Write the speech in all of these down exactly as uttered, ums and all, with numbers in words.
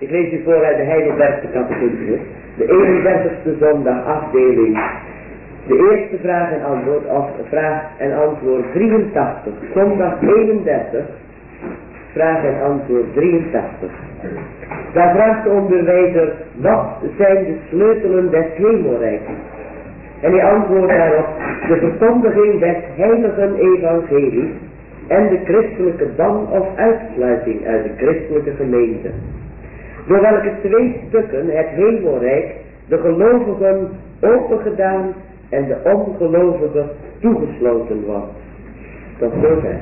Ik lees u voor uit de Heidelbergse catechismus, de eenendertigste zondag afdeling, de eerste vraag en antwoord, of vraag en antwoord drieëntachtig, zondag eenendertig, vraag en antwoord drieëntachtig. Daar vraagt de onderwijzer, wat zijn de sleutelen des hemelrijks? En hij antwoordt daarop, de verkondiging des heiligen evangelie en de christelijke ban of uitsluiting uit de christelijke gemeente. Door welke twee stukken het hemelrijk de gelovigen opengedaan en de ongelovigen toegesloten wordt. Tot zover.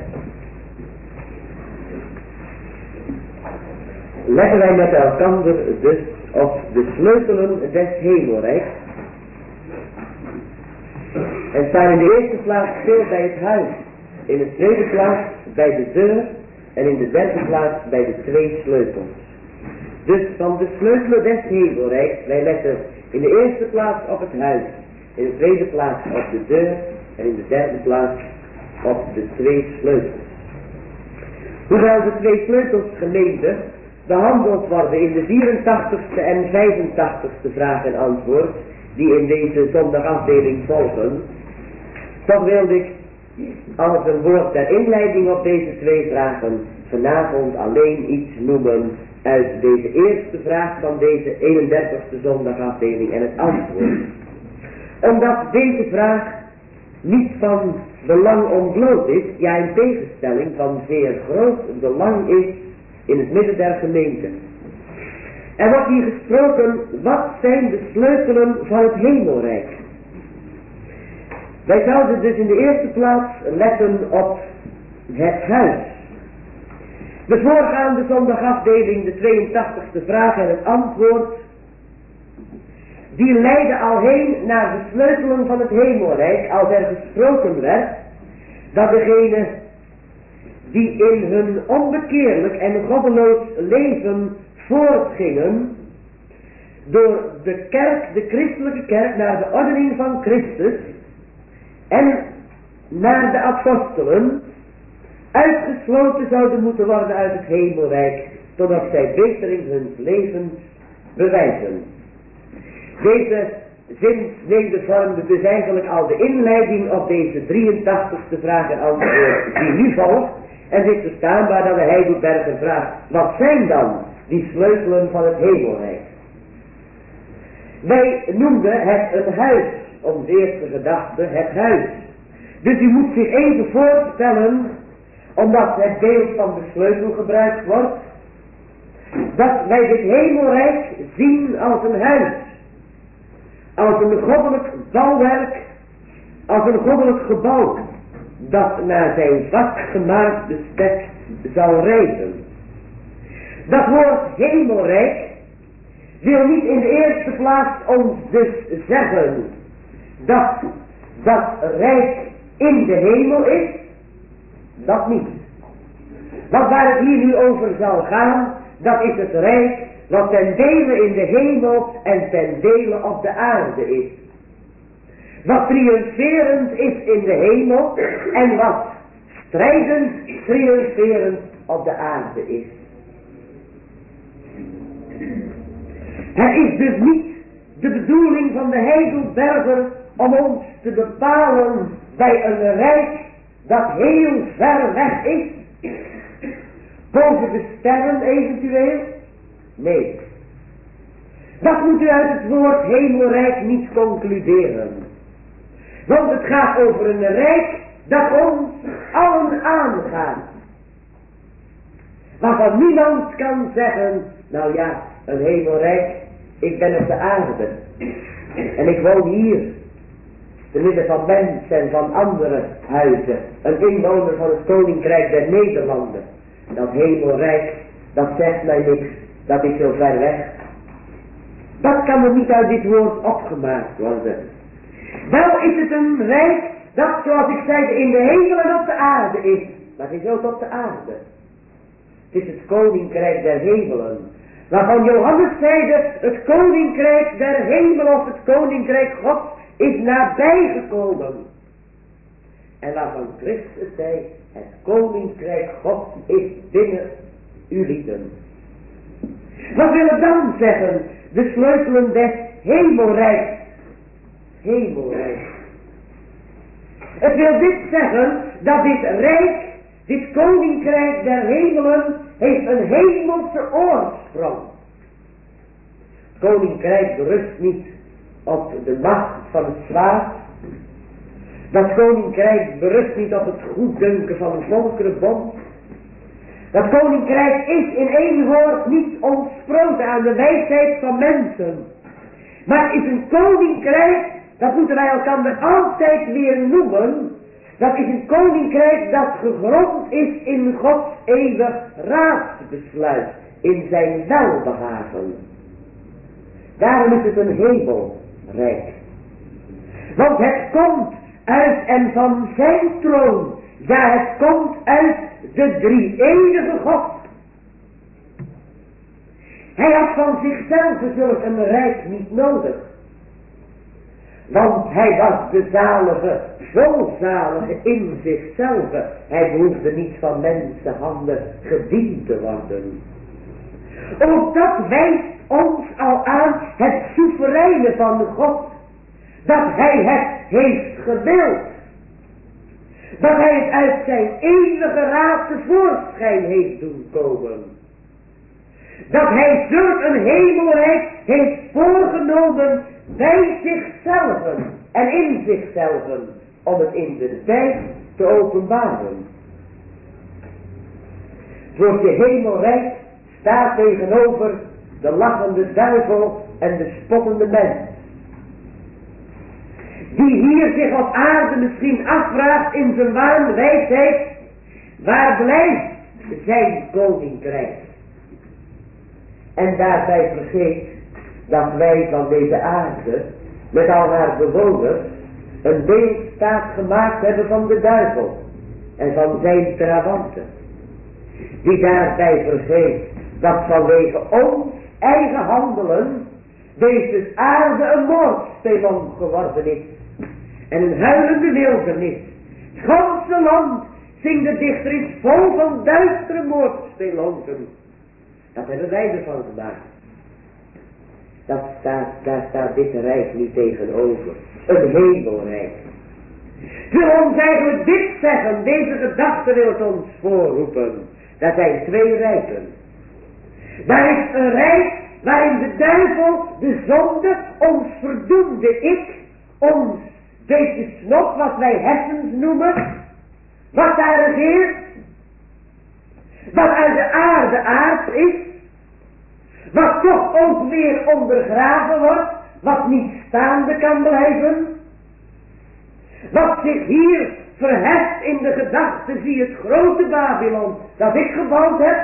Leggen wij met elkander dus op de sleutelen des hemelrijks. En staan in de eerste plaats stil bij het huis. In de tweede plaats bij de deur. En in de derde plaats bij de twee sleutels. Dus van de sleutelen des hemelrijks, wij letten in de eerste plaats op het huis. In de tweede plaats op de deur. En in de derde plaats op de twee sleutels. Hoewel de twee sleutels gemeente behandeld worden in de vierentachtigste en vijfentachtigste vraag en antwoord, die in deze zondagafdeling volgen, toch wilde ik als een woord ter inleiding op deze twee vragen vanavond alleen iets noemen uit deze eerste vraag van deze eenendertigste zondagafdeling en het antwoord. Omdat deze vraag niet van belang ontbloot is, ja in tegenstelling van zeer groot belang is in het midden der gemeente. Er wordt hier gesproken, wat zijn de sleutelen van het hemelrijk? Wij zouden dus in de eerste plaats letten op het huis. De voorgaande zondagafdeling, de tweeëntachtigste vraag en het antwoord, die leidden al heen naar de sleutelen van het hemelrijk, als er gesproken werd dat degene die in hun onbekeerlijk en goddeloos leven voortgingen, door de kerk, de christelijke kerk, naar de ordening van Christus en naar de apostelen, uitgesloten zouden moeten worden uit het hemelrijk, totdat zij beter in hun leven bewijzen. Deze zinsnede vormde dus eigenlijk al de inleiding op deze drieëntachtigste vraag en antwoord die nu volgt. En het is verstaanbaar dat de Heidelberger vraagt, wat zijn dan die sleutelen van het hemelrijk? Wij noemden het een huis, onze eerste gedachte, het huis. Dus u moet zich even voorstellen, omdat het beeld van de sleutel gebruikt wordt, dat wij dit hemelrijk zien als een huis. Als een goddelijk bouwwerk, als een goddelijk gebouw, dat naar zijn vastgemaakt bestek zal reizen. Dat woord hemelrijk wil niet in de eerste plaats ons dus zeggen dat dat rijk in de hemel is, dat niet. Want waar het hier nu over zal gaan, dat is het rijk wat ten dele in de hemel en ten dele op de aarde is. Wat triomferend is in de hemel en wat strijdend, triomferend op de aarde is. Het is dus niet de bedoeling van de Heidelberger om ons te bepalen bij een rijk dat heel ver weg is, boven de sterren eventueel. Nee, dat moet u uit het woord hemelrijk niet concluderen. Want het gaat over een rijk dat ons allen aangaat. Waarvan niemand kan zeggen, nou ja, een hemelrijk, ik ben op de aarde. En ik woon hier, te midden van mensen en van andere huizen. Een inwoner van het Koninkrijk der Nederlanden. Dat hemelrijk, dat zegt mij niks, dat is zo ver weg. Dat kan er niet uit dit woord opgemaakt worden. Wel is het een rijk dat, zoals ik zei, in de hemel en op de aarde is. Maar het is ook op de aarde. Het is het Koninkrijk der Hemelen. Waarvan Johannes zeide, het Koninkrijk der Hemel of het Koninkrijk God is nabijgekomen. En waarvan Christus zei, het Koninkrijk God is binnen uw lieden. Wat wil het dan zeggen? De sleutelen des hemelrijks. Hemelrijk. Het wil dit zeggen dat dit rijk, dit koninkrijk der hemelen, heeft een hemelse oorsprong. Het koninkrijk berust niet op de macht van het zwaard. Dat koninkrijk berust niet op het goeddunken van een volkerenbond. Dat koninkrijk is in één woord niet ontsproten aan de wijsheid van mensen. Maar het is een koninkrijk, dat moeten wij elkaar altijd weer noemen. Dat is een koninkrijk dat gegrond is in Gods eeuwig raadsbesluit. In zijn welbehagen. Daarom is het een hemelrijk. Want het komt uit en van zijn troon. Ja, het komt uit de drie-enige God. Hij had van zichzelf zulk een rijk niet nodig. Want hij was de zalige, volzalige in zichzelf. Hij behoefde niet van mensenhanden gediend te worden. Ook dat wijst ons al aan het soevereine van God. Dat hij het heeft gewild. Dat hij het uit zijn eeuwige raad tevoorschijn heeft doen komen. Dat hij zulk een hemelrijk heeft voorgenomen bij zichzelf en in zichzelf, om het in de tijd te openbaren. Het woordje hemelrijk staat tegenover de lachende duivel en de spottende mens. Die hier zich op aarde misschien afvraagt in zijn waanwijsheid, waar blijft zijn koninkrijk? En daarbij vergeet dat wij van deze aarde, met al haar bewoners, een beeldstaat gemaakt hebben van de duivel en van zijn trawanten. Die daarbij vergeet dat vanwege ons eigen handelen deze aarde een moordspelon geworden is. En een huilende wildernis. Het ganse land, zingt de dichter, is vol van duistere moordspelonken. Dat hebben wij ervan gemaakt. Dat staat, daar staat dit rijk niet tegenover. Een hemelrijk. Het wil ons eigenlijk dit zeggen, deze gedachte wil het ons voorroepen. Dat zijn twee rijken. Daar is een rijk waarin de duivel, de zonde, ons verdoemde ik, ons deze snop, wat wij hersens noemen, wat daar regeert, wat uit de aarde aard is, wat toch ook weer ondergraven wordt, wat niet staande kan blijven, wat zich hier verheft in de gedachte, zie het grote Babylon dat ik gebouwd heb,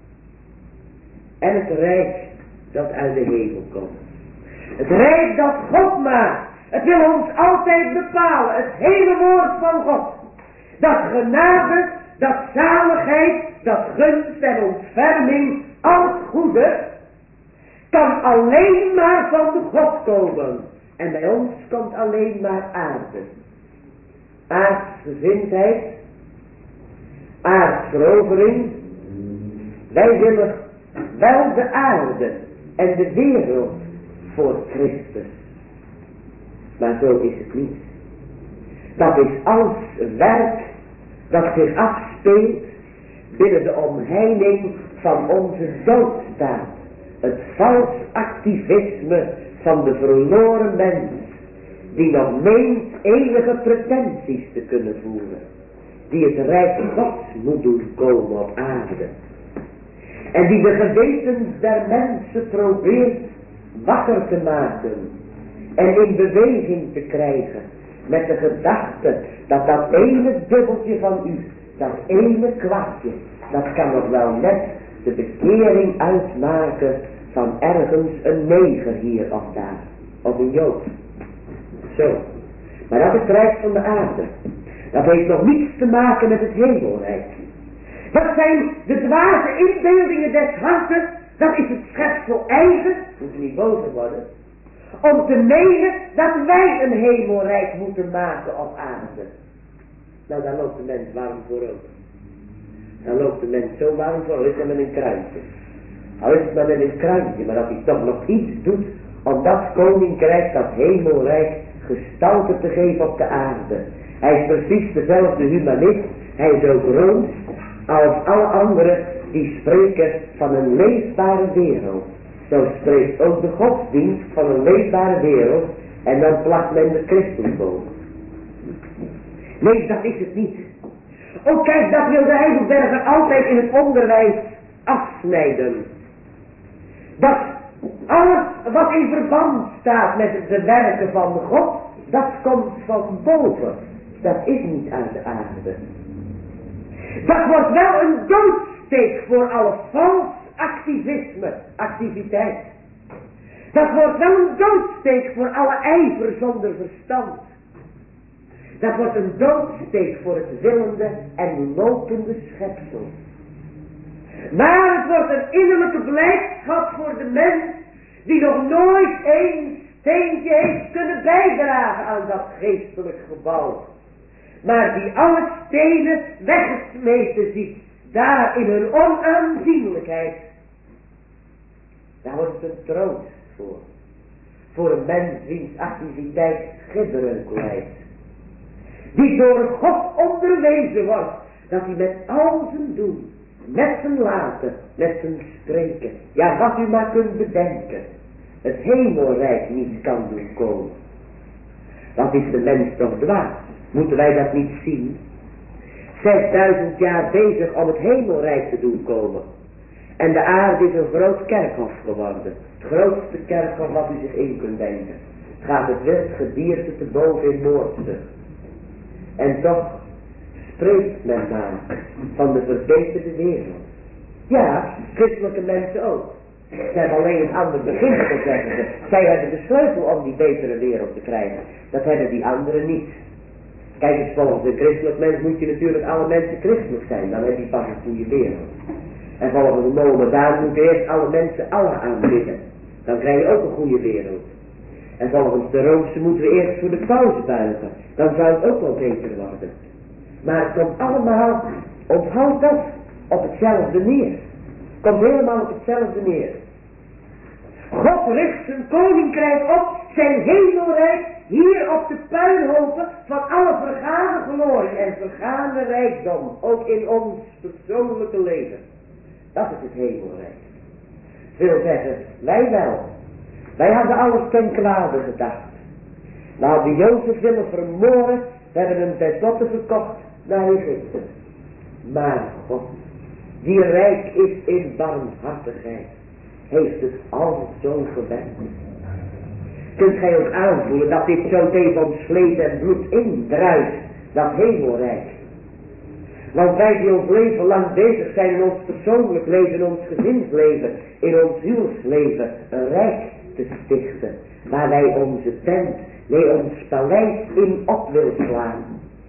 en het rijk dat uit de hemel komt. Het rijk dat God maakt. Het wil ons altijd bepalen, het hele woord van God. Dat genade, dat zaligheid, dat gunst en ontferming, al het goede, kan alleen maar van de God komen. En bij ons komt alleen maar aarde. Aardsgezindheid, aardsverovering. Wij willen wel de aarde en de wereld voor Christus. Maar zo is het niet. Dat is als werk dat zich afspeelt binnen de omheining van onze doodstaat. Het vals activisme van de verloren mens, die nog meent eeuwige pretenties te kunnen voeren. Die het rijk Gods moet doen komen op aarde. En die de gewetens der mensen probeert wakker te maken. En in beweging te krijgen. Met de gedachte dat dat ene dubbeltje van u, dat ene kwartje, dat kan nog wel net de bekering uitmaken van ergens een neger hier of daar. Of een jood. Zo. Maar dat is het rijk van de aarde. Dat heeft nog niets te maken met het hemelrijk. Dat zijn de dwaze inbeeldingen des harten. Dat is het schepsel eigen. Moet je niet boos worden. Om te menen dat wij een hemelrijk moeten maken op aarde. Nou, daar loopt de mens warm voor ook. Dan loopt de mens zo warm voor, is er met een kruisje. Al is het maar met een krantje, maar dat hij toch nog iets doet om dat koninkrijk, dat hemelrijk, gestalte te geven op de aarde. Hij is precies dezelfde humanist, hij is ook rooms, als alle anderen die spreken van een leefbare wereld. Zo spreekt ook de godsdienst van een leefbare wereld en dan plakt men de christenboom. Nee, dat is het niet. Oh kijk, dat wil de Heidelberger altijd in het onderwijs afsnijden. Dat alles wat in verband staat met de werken van God, dat komt van boven. Dat is niet uit de aarde. Dat wordt wel een doodsteek voor alle vals activisme, activiteit. Dat wordt wel een doodsteek voor alle ijver zonder verstand. Dat wordt een doodsteek voor het willende en lopende schepsel. Maar het wordt een innerlijke blijdschap voor de mens die nog nooit één steentje heeft kunnen bijdragen aan dat geestelijk gebouw. Maar die alle stenen weggesmeten ziet, daar in hun onaanzienlijkheid. Daar wordt het een troost voor. Voor een mens wiens activiteit schitterend lijkt. Die door God onderwezen wordt, dat hij met al zijn doen, met zijn laten, met zijn spreken, ja wat u maar kunt bedenken, het hemelrijk niet kan doen komen. Wat is de mens toch dwaas? Moeten wij dat niet zien? Zesduizend jaar bezig om het hemelrijk te doen komen. En de aarde is een groot kerkhof geworden. Het grootste kerkhof wat u zich in kunt denken. Het gaat het wild gedierte te boven in Noordzucht. En toch spreekt men maar van de verbeterde wereld. Ja, christelijke mensen ook. Ze hebben alleen een ander beginsel, zeggen ze. Zij hebben de sleutel om die betere wereld te krijgen. Dat hebben die anderen niet. Kijk eens, volgens een christelijk mens moet je natuurlijk alle mensen christelijk zijn. Dan heb je pas een goede wereld. En volgens de Mohammedaan moeten eerst alle mensen Allah aanbidden. Dan krijg je ook een goede wereld. En volgens de Roomse moeten we eerst voor de paus buigen. Dan zou het ook wel beter worden. Maar het komt allemaal, onthoud dat, op hetzelfde neer. Het komt helemaal op hetzelfde neer. God richt zijn koninkrijk op, zijn hemelrijk, hier op de puinhopen van alle vergane glorie en vergane rijkdom. Ook in ons persoonlijke leven. Dat is het hemelrijk. Veel zeggen, wij wel. Wij hadden alles ten kwade gedacht. We hadden Jozef willen vermoorden, we hebben hem tenslotte verkocht naar Egypte. Maar God, die rijk is in barmhartigheid, heeft het altijd zo gewend. Kunt gij ook aanvoelen dat dit zo tegen ons vlees en bloed indruist, dat hemelrijk. Want wij die ons leven lang bezig zijn in ons persoonlijk leven, in ons gezinsleven, in ons huwelijksleven, een rijk te stichten, waar wij onze tent, nee ons paleis in op willen slaan.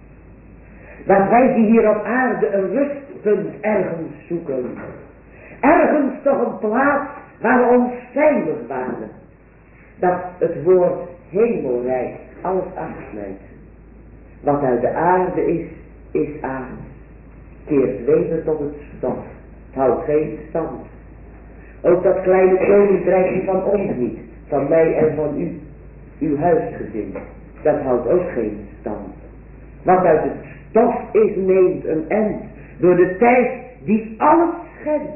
Dat wij die hier op aarde een rustpunt ergens zoeken. Ergens toch een plaats waar we ons veilig waren. Dat het woord hemelrijk alles afsnijdt. Wat uit de aarde is, is aarde. Keert weder tot het stof. Het houdt geen stand. Ook dat kleine koninkrijkje van ons niet. Van mij en van u. Uw huisgezin. Dat houdt ook geen stand. Wat uit het stof is, neemt een end. Door de tijd die alles schenkt.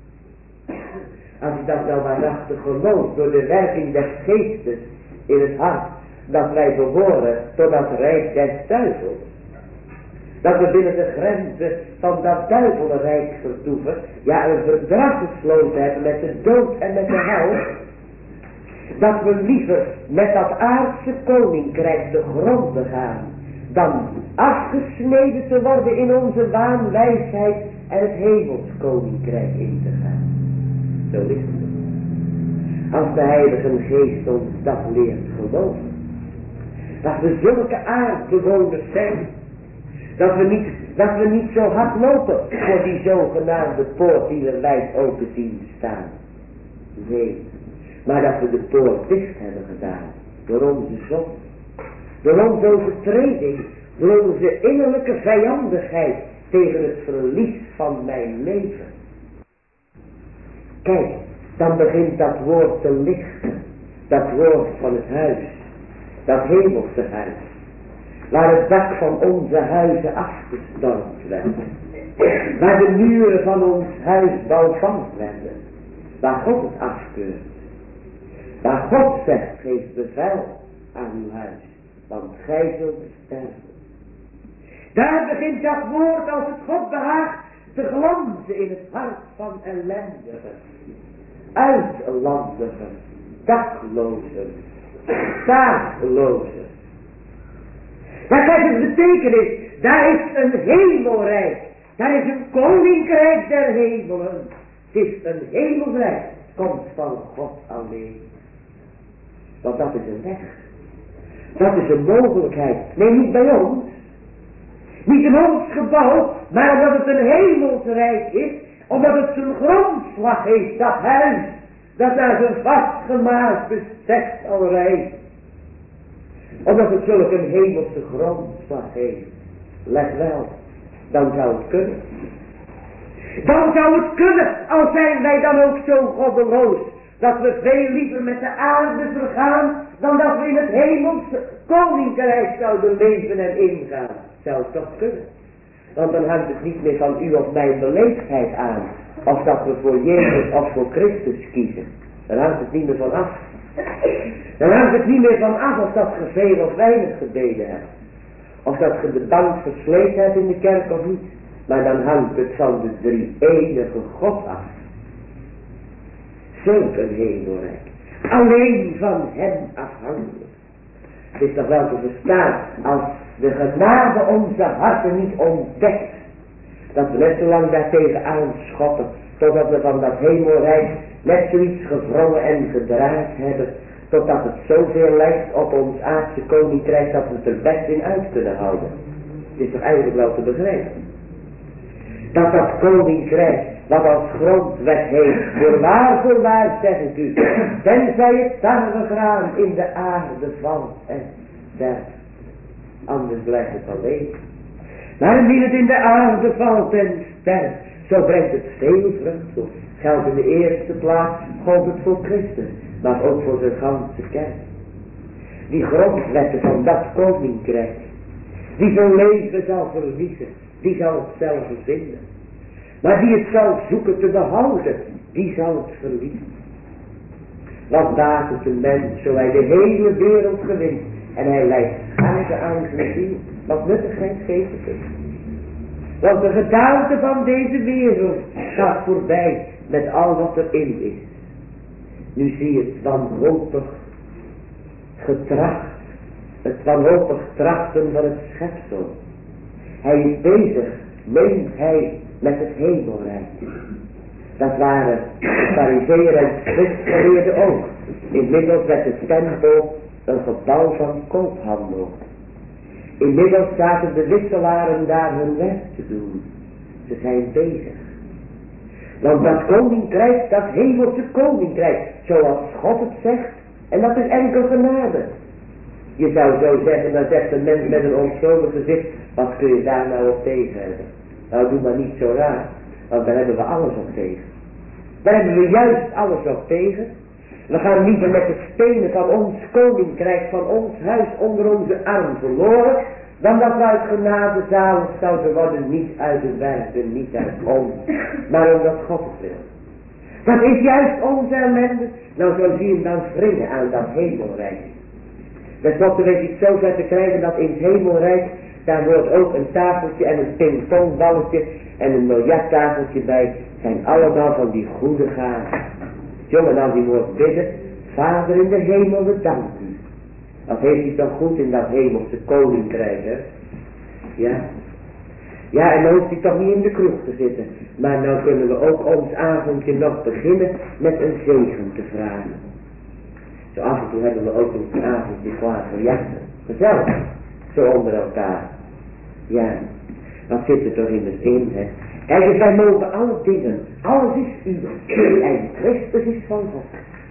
Als je dat wel waarachtig gelooft. Door de werking des geestes in het hart. Dat wij behoren tot dat rijk des duivels. Dat we binnen de grenzen van dat duivelenrijk vertoeven. Ja, een verdrag gesloten hebben met de dood en met de hel. Dat we liever met dat aardse koninkrijk te gronden gaan. Dan afgesneden te worden in onze waanwijsheid en het hemelskoninkrijk in te gaan. Zo is het. Als de Heilige Geest ons dat leert geloven. Dat we zulke aardbewoners zijn. Dat we, niet, dat we niet zo hard lopen voor die zogenaamde poort die we wijd open zien staan. Nee, maar dat we de poort dicht hebben gedaan. Door onze zonde. Door onze overtreding. Door onze innerlijke vijandigheid tegen het verlies van mijn leven. Kijk, dan begint dat woord te lichten. Dat woord van het huis. Dat hemelse huis. Waar het dak van onze huizen afgestormd werd. Waar de muren van ons huis bouwvast werden. Waar God het afkeurt. Waar God zegt, geef bevel aan uw huis. Want gij zult sterven. Daar begint dat woord als het God behaagt te glanzen in het hart van ellendigen. Uitlandigen. Daklozen. Zaaklozen. Maar kijk, het betekenis. Daar is een hemelrijk. Daar is een koninkrijk der hemelen. Het is een hemelrijk. Het komt van God alleen. Want dat is een weg. Dat is een mogelijkheid. Nee, niet bij ons. Niet in ons gebouw. Maar omdat het een hemelsrijk is. Omdat het zijn grondslag heeft. Dat huis. Dat naar zijn vastgemaakt bestek al rijdt. Omdat het zulk een hemelse grondslag heeft. Let wel. Dan zou het kunnen. Dan zou het kunnen. Al zijn wij dan ook zo goddeloos. Dat we veel liever met de aarde vergaan. Dan dat we in het hemelse koninkrijk zouden leven en ingaan. Zou het toch kunnen. Want dan hangt het niet meer van u of mijn beleefdheid aan. Of dat we voor Jezus of voor Christus kiezen. Dan hangt het niet meer van af. Dan hangt het niet meer van af of dat je veel of weinig gebeden hebt. Of dat je de bank versleten hebt in de kerk of niet. Maar dan hangt het van de drie enige God af. Zulk een hemelrijk. Alleen van hem afhankelijk. Het is toch wel te verstaan als de genade onze harten niet ontdekt. Dat we net zo lang daartegen aanschoppen. Totdat we van dat hemelrijk net zoiets gewrongen en gedraaid hebben. Totdat het zoveel lijkt op ons aardse koninkrijk dat we het er best in uit kunnen houden. Het is toch eigenlijk wel te begrijpen. Dat dat koninkrijk wat als grondwet heeft. Voorwaar, voorwaar zeg ik u. Tenzij het tarwegraan in de aarde valt en sterft. Anders blijft het alleen. Maar indien het in de aarde valt en sterft. Zo brengt het veel vrucht op. Geldt in de eerste plaats. Gold het voor Christus. Maar ook voor de ganse kerk. Die grondwetten van dat koninkrijk. Die zijn leven zal verliezen. Die zal het zelf vinden. Maar die het zal zoeken te behouden. Die zal het verliezen. Wat baat het een mens. Zo hij de hele wereld gewint. En hij lijdt schade aan zijn ziel. Wat nuttigheid geeft het. Want de gedaante van deze wereld gaat voorbij met al wat erin is. Nu zie je het wanhopig getracht. Het wanhopig trachten van het schepsel. Hij is bezig, meent hij, met het hemelrijk. Dat waren de farizeeën en schriftgeleerden ook. Inmiddels werd de tempel een gebouw van koophandel. Inmiddels zaten de wisselaren daar hun werk te doen. Ze zijn bezig. Want dat koninkrijk, dat hemelse koninkrijk, zoals God het zegt, en dat is enkel genade. Je zou zo zeggen, dan zegt een mens met een onschuldig gezicht, wat kun je daar nou op tegen hebben? Nou, doe maar niet zo raar, want daar hebben we alles op tegen. Daar hebben we juist alles op tegen. We gaan liever met de stenen van ons koninkrijk, van ons huis onder onze arm verloren, dan dat we uit genade zalig zouden worden, niet uit de werken, niet uit ons, maar omdat God het wil. Dat is juist onze ellende. Nou, zo zie je hem dan springen aan dat hemelrijk. Ten slotte weet je het zo ver te krijgen dat in het hemelrijk, daar wordt ook een tafeltje en een pingpongballetje en een biljarttafeltje bij, zijn allemaal van die goede gaven. Jongen, dan die wordt bidden, Vader in de hemel, we danken u. Dat heeft hij toch goed in dat hemelse koninkrijk, hè? Ja. Ja, en dan hoeft hij toch niet in de kroeg te zitten. Maar nou kunnen we ook ons avondje nog beginnen met een zegen te vragen. Zo af en toe hebben we ook een avondje klaar voor jachten. Gezellig. Zo onder elkaar. Ja. Wat zit er toch in het in, hè? Kijk eens, wij mogen alle dingen. Alles is uw. En Christus is van God.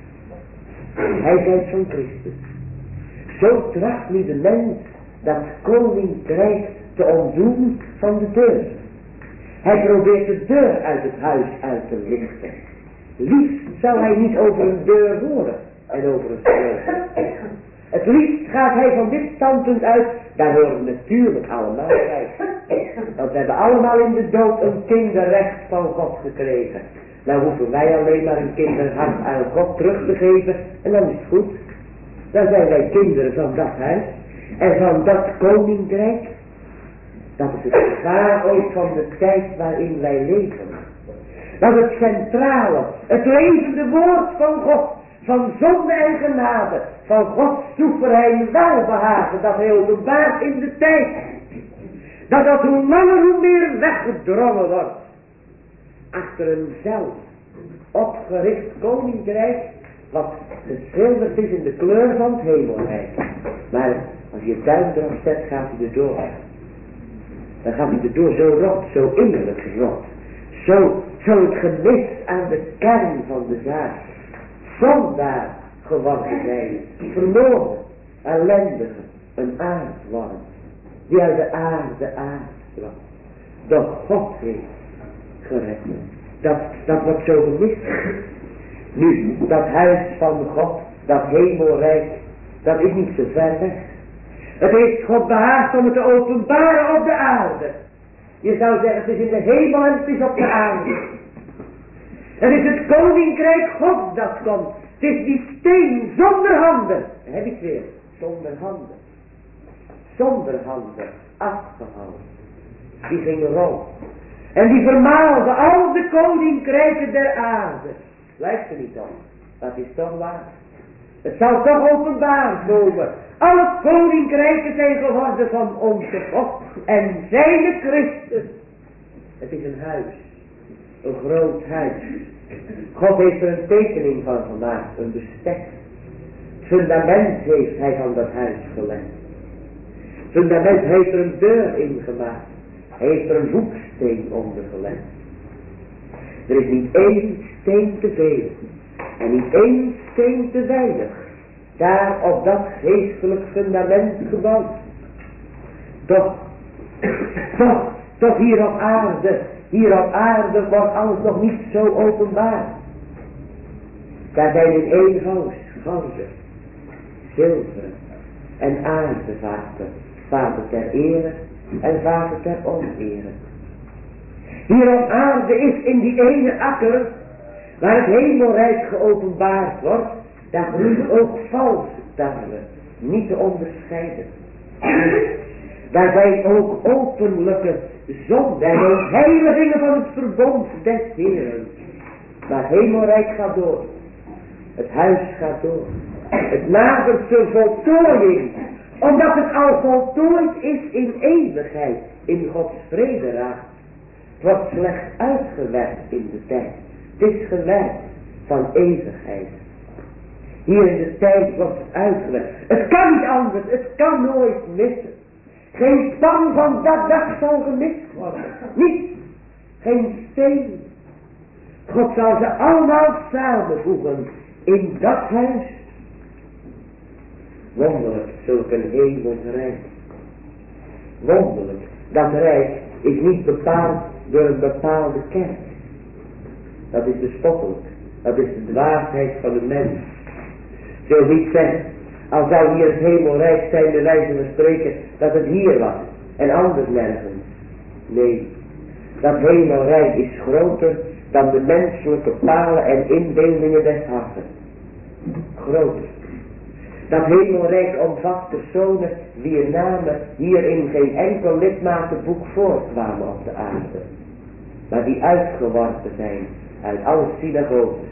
Hij zijt van Christus. Zo tracht nu de mens dat koninkrijk te ontdoen van de deur. Hij probeert de deur uit het huis uit te lichten. Liefst zou hij niet over een deur horen en over een sleutel. Het liefst gaat hij van dit standpunt uit, daar horen natuurlijk allemaal bij. Want we hebben allemaal in de dood een kinderrecht van God gekregen. Nou hoeven wij alleen maar een kinderhart aan God terug te geven en dan is het goed. Dan zijn wij kinderen van dat huis en van dat koninkrijk. Dat is het gevaar ook van de tijd waarin wij leven. Dat het centrale, het levende woord van God, van zonde en genade, van Gods soeverein welbehagen, dat hij openbaart in de tijd. Dat dat hoe langer hoe meer weggedrongen wordt. Achter een zelf opgericht koninkrijk, wat geschilderd is in de kleur van het hemelrijk. Maar als je je duim erop zet, gaat hij erdoor. Dan gaat hij erdoor zo rot, zo innerlijk rot. Zo, zo het gemis aan de kern van de zaak. Zondaar geworden zijn, verloren, ellendige, een aardworm, die uit de aarde aankwam. Doch God heeft gered. Dat, dat wordt zo gemist. Nu, dat huis van God, dat hemelrijk, dat is niet zo ver weg. Het heeft God behaagd om het te openbaren op de aarde. Je zou zeggen, het is in de hemel en het is op de aarde. Het is het koninkrijk Gods dat komt. Het is die steen zonder handen. Dat heb ik weer. Zonder handen. Zonder handen. Afgehouden. Die ging rond. En die vermaalde al de koninkrijken der aarde. Lijkt er niet op. Dat is toch waar. Het zal toch openbaar komen. Alle koninkrijken zijn geworden van onze God. En zijn Christus. Het is een huis. Een groot huis. God heeft er een tekening van gemaakt. Een bestek. Het fundament heeft hij van dat huis gelegd. Het fundament heeft er een deur in gemaakt. Hij heeft er een hoeksteen onder gelegd. Er is niet één steen te veel. En niet één steen te weinig. Daar op dat geestelijk fundament gebouwd. Toch, toch, toch hier op aarde, hier op aarde wordt alles nog niet zo openbaar. Daar zijn in één huis gouden, zilveren en aardevaten, vaten ter ere en vaten ter onere. Hier op aarde is in die ene akker, waar het hemelrijk geopenbaard wordt, daar groeien ook valse tarwe, niet te onderscheiden. Daar zijn ook openlijke zonden en ook heiligingen van het verbond des Heeren. Maar het hemelrijk gaat door. Het huis gaat door. Het nadert zijn voltooiing. Omdat het al voltooid is in eeuwigheid. In Gods vrederaaad. Het wordt slechts uitgewerkt in de tijd. Het is gewerkt van eeuwigheid. Hier in de tijd wordt het uitgewerkt. Het kan niet anders. Het kan nooit missen. Geen span van dat dag zal gemist worden. Niet. Geen steen. God zal ze allemaal samenvoegen in dat huis. Wonderlijk, zulk een hemels rijk. Wonderlijk, dat rijk is niet bepaald door een bepaalde kerk. Dat is bespottelijk. Dat is de dwaasheid van de mens. Zul niet zeggen, al zou hier het hemelrijk zijn, de wijze van spreken, dat het hier was en anders nergens. Nee, dat hemelrijk is groter dan de menselijke palen en inbeeldingen des harten. Groter. Dat hemelrijk omvat personen wier namen hier in geen enkel lidmatenboek voorkwamen op de aarde. Maar die uitgeworpen zijn uit alle synagoges.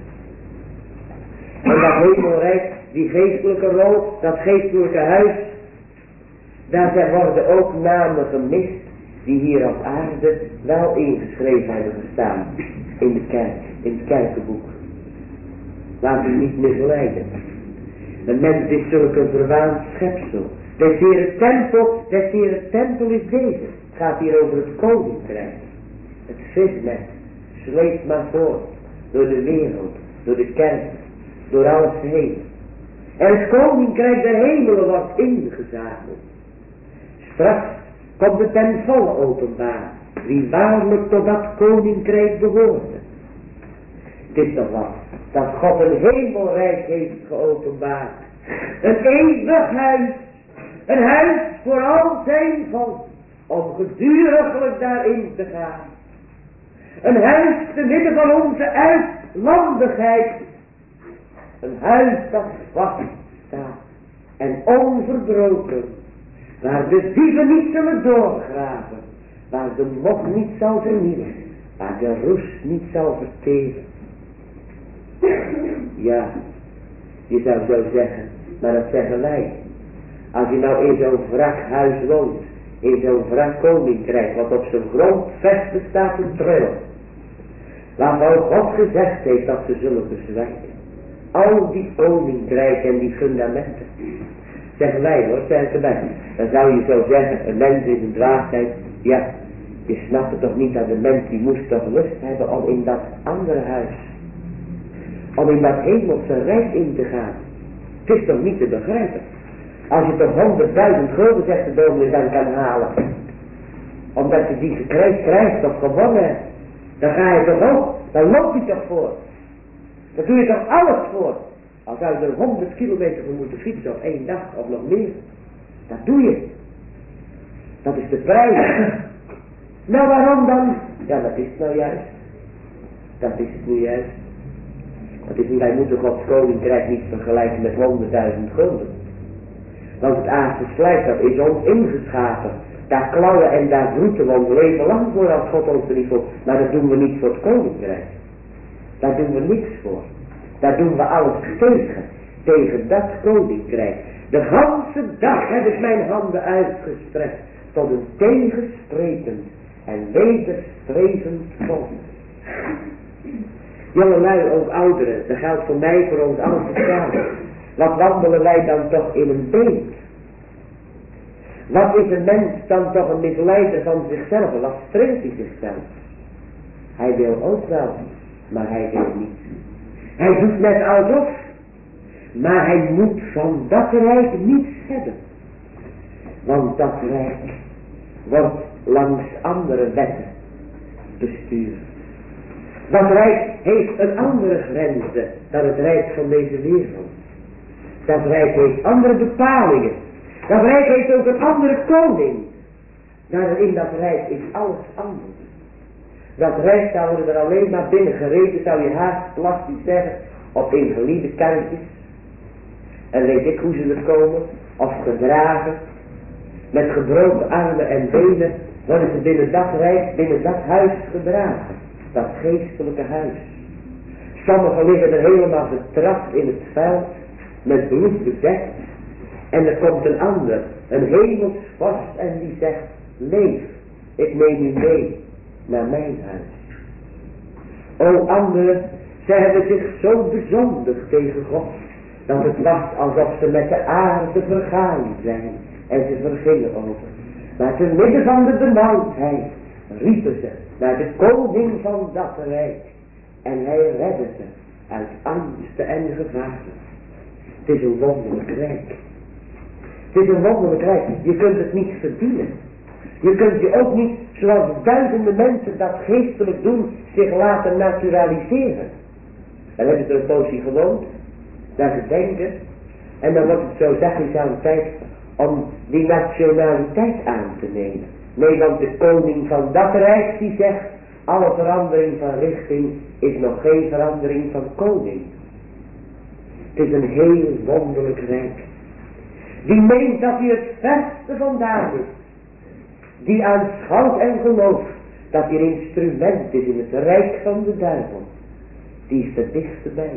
En dat hemelrijk, die geestelijke rol, dat geestelijke huis, daar zijn worden ook namen gemist die hier op aarde wel ingeschreven hebben gestaan in de kerk, in het kerkenboek. Laat u niet misleiden. Een mens is zulke verwaand schepsel. Des Heeren tempel, des Heeren tempel is deze. Het gaat hier over het koninkrijk. Het visnet sleept maar voort door de wereld, door de kerk, door alles heen. En het koninkrijk der hemelen wordt ingezameld. Straks komt het ten volle openbaar wie waarlijk tot dat koninkrijk behoorde. Het is toch wat, dat God een hemelrijk heeft geopenbaard. Een eeuwig huis, een huis voor al zijn volk, om geduriglijk daarin te gaan. Een huis te midden van onze uitlandigheid. Een huis dat vast staat en onverbroken, waar de dieven niet zullen doorgraven, waar de mot niet zal vernielen, waar de roest niet zal verteren. Ja, je zou zo zeggen, maar dat zeggen wij. Als je nou in zo'n wrakhuis woont, in zo'n wrak koninkrijk, wat op zijn grondvesten staat te trillen, waarvan God gezegd heeft dat ze zullen bezwijken. Al die koninkrijken en die fundamenten. Zeggen wij hoor, zeggen erbij. Dan zou je zo zeggen, een mens is een dwaasheid. Ja, je snapt het toch niet dat de mens die moest toch lust hebben om in dat andere huis, om in dat hemelse rijk in te gaan. Het is toch niet te begrijpen. Als je toch honderdduizend gulden, zegt de dominee, dan kan halen, omdat je die gekregen krijgt of gewonnen hebt, dan ga je toch ook, dan loop je toch voor. Dan doe je toch alles voor. Al zou je er honderd kilometer voor moeten fietsen op één dag of nog meer. Dat doe je. Dat is de prijs. Nou waarom dan? Ja, dat is het nou juist. Dat is het nu juist. Dat is niet, wij moeten Gods koninkrijk niet vergelijken met honderdduizend gulden. Want het aardse slijk, dat is ons ingeschapen. Daar klauwen en daar vroeten we ons leven lang voor als God ons er niet voor. Maar dat doen we niet voor het koninkrijk. Daar doen we niks voor. Daar doen we alles tegen. Tegen dat koninkrijk. De ganse dag heb ik mijn handen uitgestrekt. Tot een tegensprekend en wederstrevend volk. Jongelui, ook ouderen. Dat geldt voor mij, voor ons allen samen. Wat wandelen wij dan toch in een beeld? Wat is een mens dan toch een misleider van zichzelf? Wat streelt hij zichzelf? Hij wil ook wel, maar hij wil niet. Hij doet net alsof, maar hij moet van dat rijk niets hebben. Want dat rijk wordt langs andere wetten bestuurd. Dat rijk heeft een andere grenzen dan het rijk van deze wereld. Dat rijk heeft andere bepalingen. Dat rijk heeft ook een andere koning. Maar in dat rijk is alles anders. Dat rijk zou er alleen maar binnen gereden, zou je haast plastisch zeggen, op invalide karretjes. En weet ik hoe ze er komen, of gedragen, met gebroken armen en benen, worden ze binnen dat rijk, binnen dat huis gedragen. Dat geestelijke huis. Sommigen liggen er helemaal vertrapt in het veld, met bloed bedekt. En er komt een ander, een hemels vorst, en die zegt, leef, ik neem u mee naar mijn huis. O anderen, zij hebben zich zo bezondigd tegen God, dat het was alsof ze met de aarde vergaan zijn, en ze vergingen over. Maar te midden van de benauwdheid riepen ze naar de koning van dat rijk, en hij redde ze uit angsten en gevaren. Het is een wonderlijk rijk. Het is een wonderlijk rijk. Je kunt het niet verdienen. Je kunt je ook niet, zoals duizenden mensen dat geestelijk doen, zich laten naturaliseren. Dan hebben ze er een poosje gewoond, naar ze denken, en dan wordt het zo zachtjes aan tijd om die nationaliteit aan te nemen. Nee, want de koning van dat rijk die zegt, alle verandering van richting is nog geen verandering van koning. Het is een heel wonderlijk rijk. Die meent dat hij het verste vandaan is. Die aanschouwt en gelooft dat hij een instrument is in het rijk van de duivel. Die is er dichterbij.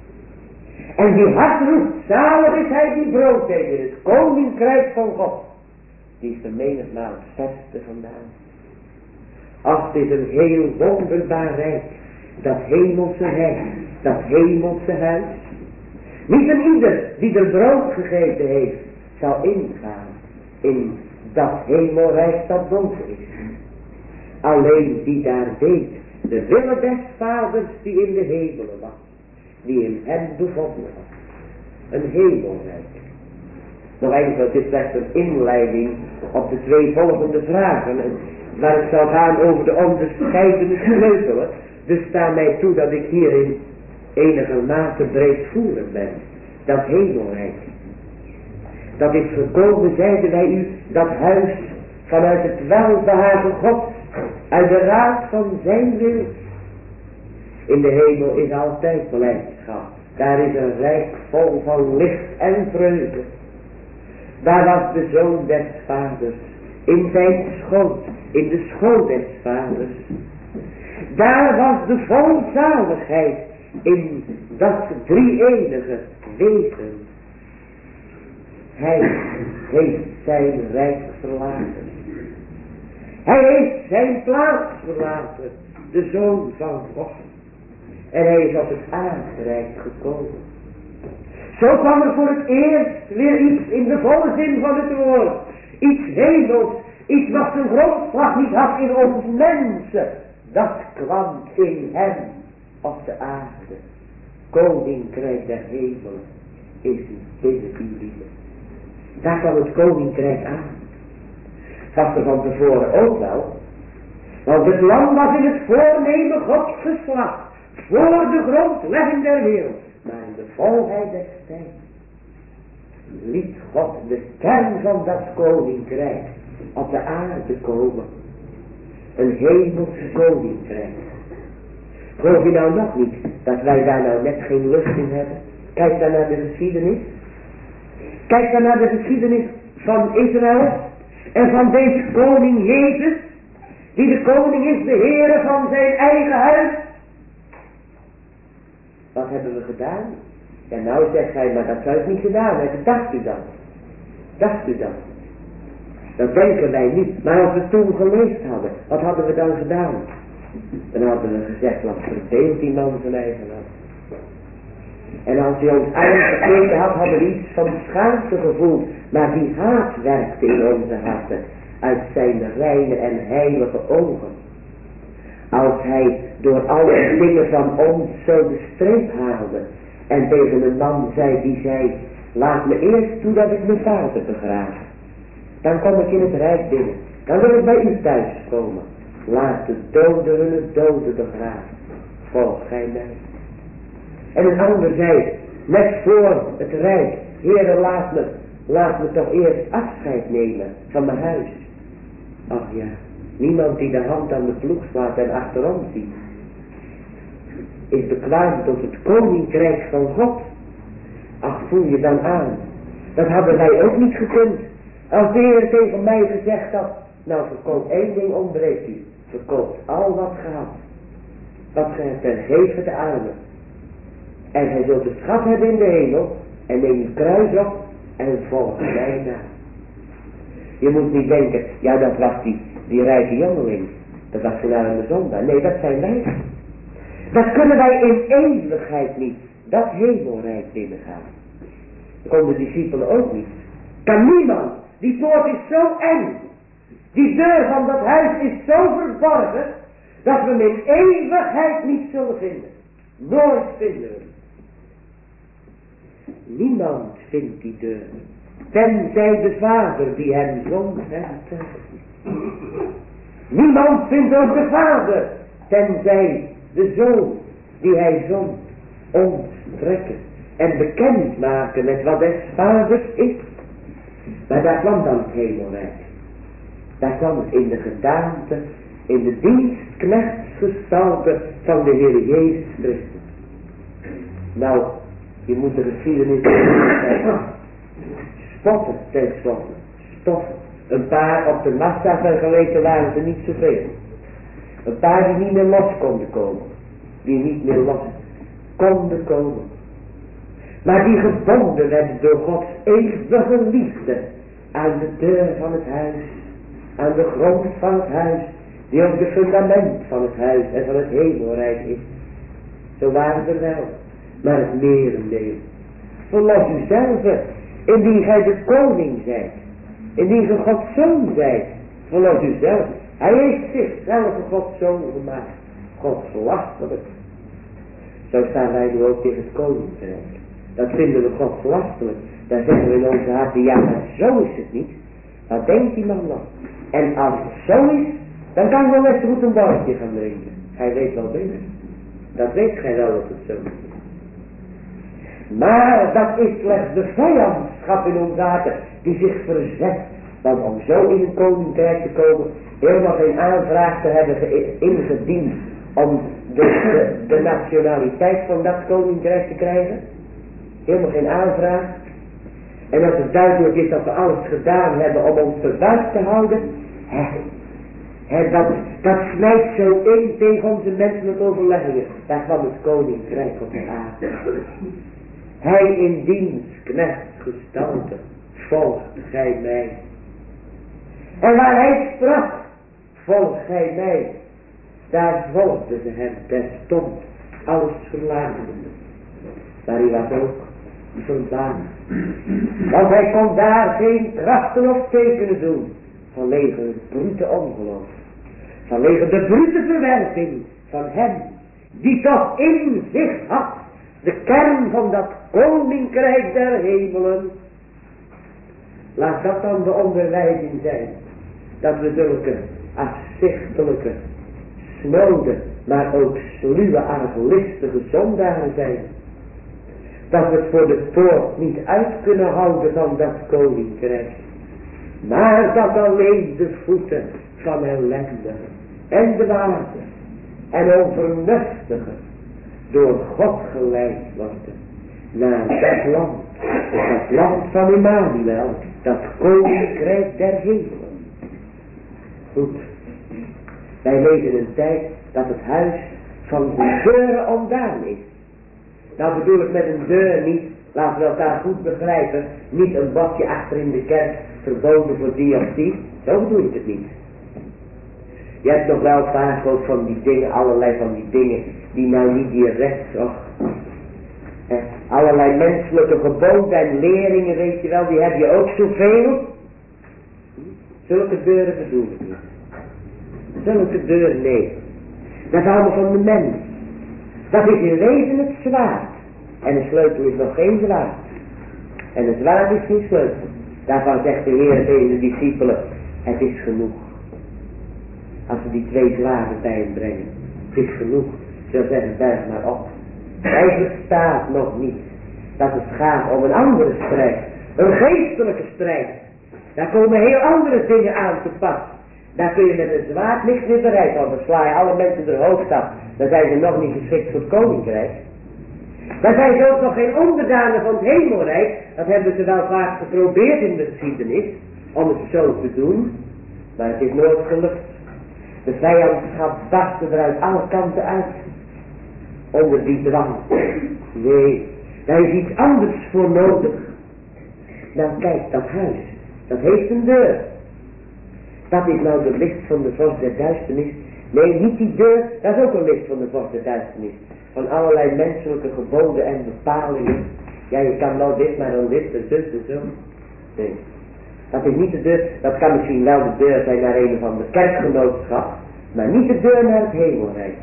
En die hard roept, zalig is hij die brood heeft in het koninkrijk van God. Die is er menigmaal het verste vandaan. Ach, het is een heel wonderbaar rijk. Dat hemelse rijk, dat hemelse huis. Niet een ieder die er brood gegeten heeft, zal ingaan in dat hemelrijk dat boven is. Alleen die daar deed, de wille des vaders die in de hemelen was, die in hem bevonden was. Een hemelrijk. Nog even, het is slechts een inleiding op de twee volgende vragen, waar het zal gaan over de onderscheidende sleutelen. Dus sta mij toe dat ik hierin enigermate breedvoerig bent. Dat hemelrijk. Dat is gekomen, zeiden wij u, dat huis vanuit het welbehagen God, uit de raad van zijn wil. In de hemel is altijd blijdschap. Daar is een rijk vol van licht en vreugde. Daar was de zoon des vaders, in zijn schoot, in de schoot des vaders. Daar was de volzaligheid in dat drie-enige wezen. Hij heeft zijn rijk verlaten. Hij heeft zijn plaats verlaten, de Zoon van God. En hij is op het aardrijk gekomen. Zo kwam er voor het eerst weer iets in de volle zin van het woord. Iets hemels, iets wat zijn grondslag niet had in ons mensen. Dat kwam in hem op de aarde. Koninkrijk der hemel is binnen uw lieden. Daar kwam het koninkrijk aan. Was er van tevoren ook wel. Want het lam was in het voornemen Gods geslacht. Voor de grondlegging der wereld. Maar in de volheid des tijds liet God de kern van dat koninkrijk op de aarde komen. Een hemels koninkrijk. Geloof je nou nog niet dat wij daar nou net geen lust in hebben? Kijk dan naar de geschiedenis. Kijk dan naar de geschiedenis van Israël. En van deze koning Jezus. Die de koning is, de Heere van zijn eigen huis. Wat hebben we gedaan? En nou zegt hij, maar dat zou ik niet gedaan hebben. Dacht u dan? Dacht u dan? Dat denken wij niet. Maar als we toen geleefd hadden, wat hadden we dan gedaan? Dan hadden we gezegd, wat verdeelt die man zijn eigen land. En als hij ons aangekeken had, hadden we iets van schaamte gevoeld. Maar die haat werkte in onze harten. Uit zijn reine en heilige ogen. Als hij door alle dingen van ons zo de streep haalde. En tegen een man zei, die zei, laat me eerst toe dat ik mijn vader begraaf. Dan kom ik in het rijk binnen. Dan wil ik bij u thuis komen. Laat de doden hun doden begraven. Volg gij mij. En een ander zei, net voor het rijk, Heere, laat me, laat me toch eerst afscheid nemen van mijn huis. Ach ja, niemand die de hand aan de ploeg slaat en achterom ziet, is bekwaam tot het koninkrijk van God. Ach, voel je dan aan. Dat hadden wij ook niet gekund. Als de Heer tegen mij gezegd had, nou verkoop één ding ontbreekt u. Verkoop al wat ge had. Wat ge hebt en geef het de armen. En gij zult de schat hebben in de hemel. En neem uw kruis op en volg mij na. Je moet niet denken, ja dat was die, die rijke jongeling. Dat was vandaag in de zondag. Nee, dat zijn wij. Dat kunnen wij in eeuwigheid niet. Dat hemelrijk binnengaan. Dat kon de discipelen ook niet. Kan niemand. Die poort is zo eng. Die deur van dat huis is zo verborgen. Dat we hem in eeuwigheid niet zullen vinden. Nooit vinden we hem. Niemand vindt die deur. Tenzij de Vader die hem zond hem. Niemand vindt ook de Vader. Tenzij de Zoon die hij zond ons trekken. En bekend maken met wat des Vaders is. Maar daar kwam dan het hemelrijk. Daar kwam het in de gedaante, in de dienstknechtsgestalte van de Heer Jezus Christus. Nou, je moet de geschiedenis spotten ten slotte. Stoffen. Een paar op de massa vergeleken waren er niet zoveel. Een paar die niet meer los konden komen. Die niet meer los konden komen. Maar die gebonden werden door Gods eeuwige liefde aan de deur van het huis. Aan de grond van het huis. Die ook de fundament van het huis en van het hemelrijk is. Zo waren er wel. Maar het merendeel. Verlos u zelf, indien gij de koning zijt. Indien gij Gods zoon zijt. Verlos u zelf. Hij heeft zichzelf Gods zoon gemaakt. Gods lastelijk. Zo staan wij nu ook tegen het koninkrijk. Dat vinden we Gods lastelijk. Daar zeggen we in onze harten, ja maar zo is het niet. Wat denkt die man nog? En als het zo is, dan kan je wel eens goed een borreltje gaan drinken. Hij weet wel beter. Dat weet gij wel dat het zo is. Maar dat is slechts de vijandschap in ons hart die zich verzet. Want om zo in het koninkrijk te komen, helemaal geen aanvraag te hebben ge- ingediend om de, de, de nationaliteit van dat koninkrijk te krijgen. Helemaal geen aanvraag. En als het duidelijk is dat we alles gedaan hebben om ons verbuit te houden, hè, hè, dat, dat snijdt zo in tegen onze menselijke overleggingen. Daar kwam het koninkrijk op de aarde. Hij in dienst, knecht, gestalte, volgt gij mij. En waar hij sprak, volgt gij mij. Daar volgden ze hem terstond, alles verlatende. Maar hij was ook verbaasd. Want hij kon daar geen krachten of tekenen doen. Vanwege het brute ongeloof. Vanwege de brute verwerping van hem. Die toch in zich had. De kern van dat koninkrijk der hemelen. Laat dat dan de onderwijzing zijn. Dat we zulke afzichtelijke, snode, maar ook sluwe, argelistige zondaren zijn. Dat we het voor de poort niet uit kunnen houden van dat koninkrijk. Maar dat alleen de voeten van ellendigen en dwazen en onvernuftigen door God geleid worden naar dat land. Dat land van Emmanuel, dat koninkrijk der hemelen. Goed, wij leven in een tijd dat het huis van de deuren ontdaan is. Nou bedoel ik met een deur niet, laten we elkaar goed begrijpen, niet een bordje achter in de kerk, verboden voor die of die, zo bedoel ik het niet. Je hebt nog wel vaak ook van die dingen, allerlei van die dingen, die nou niet direct, och, eh, allerlei menselijke geboden en leringen, weet je wel, die heb je ook zoveel. Zulke deuren bedoel ik niet. Zulke deuren, nee. Dat is allemaal van de mens. Dat is in wezen het zwaard. En de sleutel is nog geen zwaard. En het zwaard is geen sleutel. Daarvan zegt de Heer tegen de discipelen, het is genoeg. Als we die twee zwaarden bij hem brengen. Het is genoeg. Ze zeggen, buig maar op. Hij verstaat nog niet dat het gaat om een andere strijd. Een geestelijke strijd. Daar komen heel andere dingen aan te pas. Daar kun je met een zwaard niks meer bereiken. Want dan sla je alle mensen er hoofd af. Dan zijn ze nog niet geschikt voor het koninkrijk. Dan zijn ze ook nog geen onderdanen van het hemelrijk. Dat hebben ze wel vaak geprobeerd in de geschiedenis. Om het zo te doen. Maar het is nooit gelukt. De vijandschap barstte er uit alle kanten uit. Onder die dwang. Nee, daar is iets anders voor nodig. Nou kijk, dat huis. Dat heeft een deur. Dat is nou de licht van de vorst der duisternis. Nee, niet die deur, dat is ook een licht van de vorst der duisternis. Van allerlei menselijke geboden en bepalingen. Ja, je kan nou dit, maar dan dit, en zus en zo. Nee, dat is niet de deur. Dat kan misschien wel de deur zijn naar een of ander kerkgenootschap. Maar niet de deur naar het hemelrijk.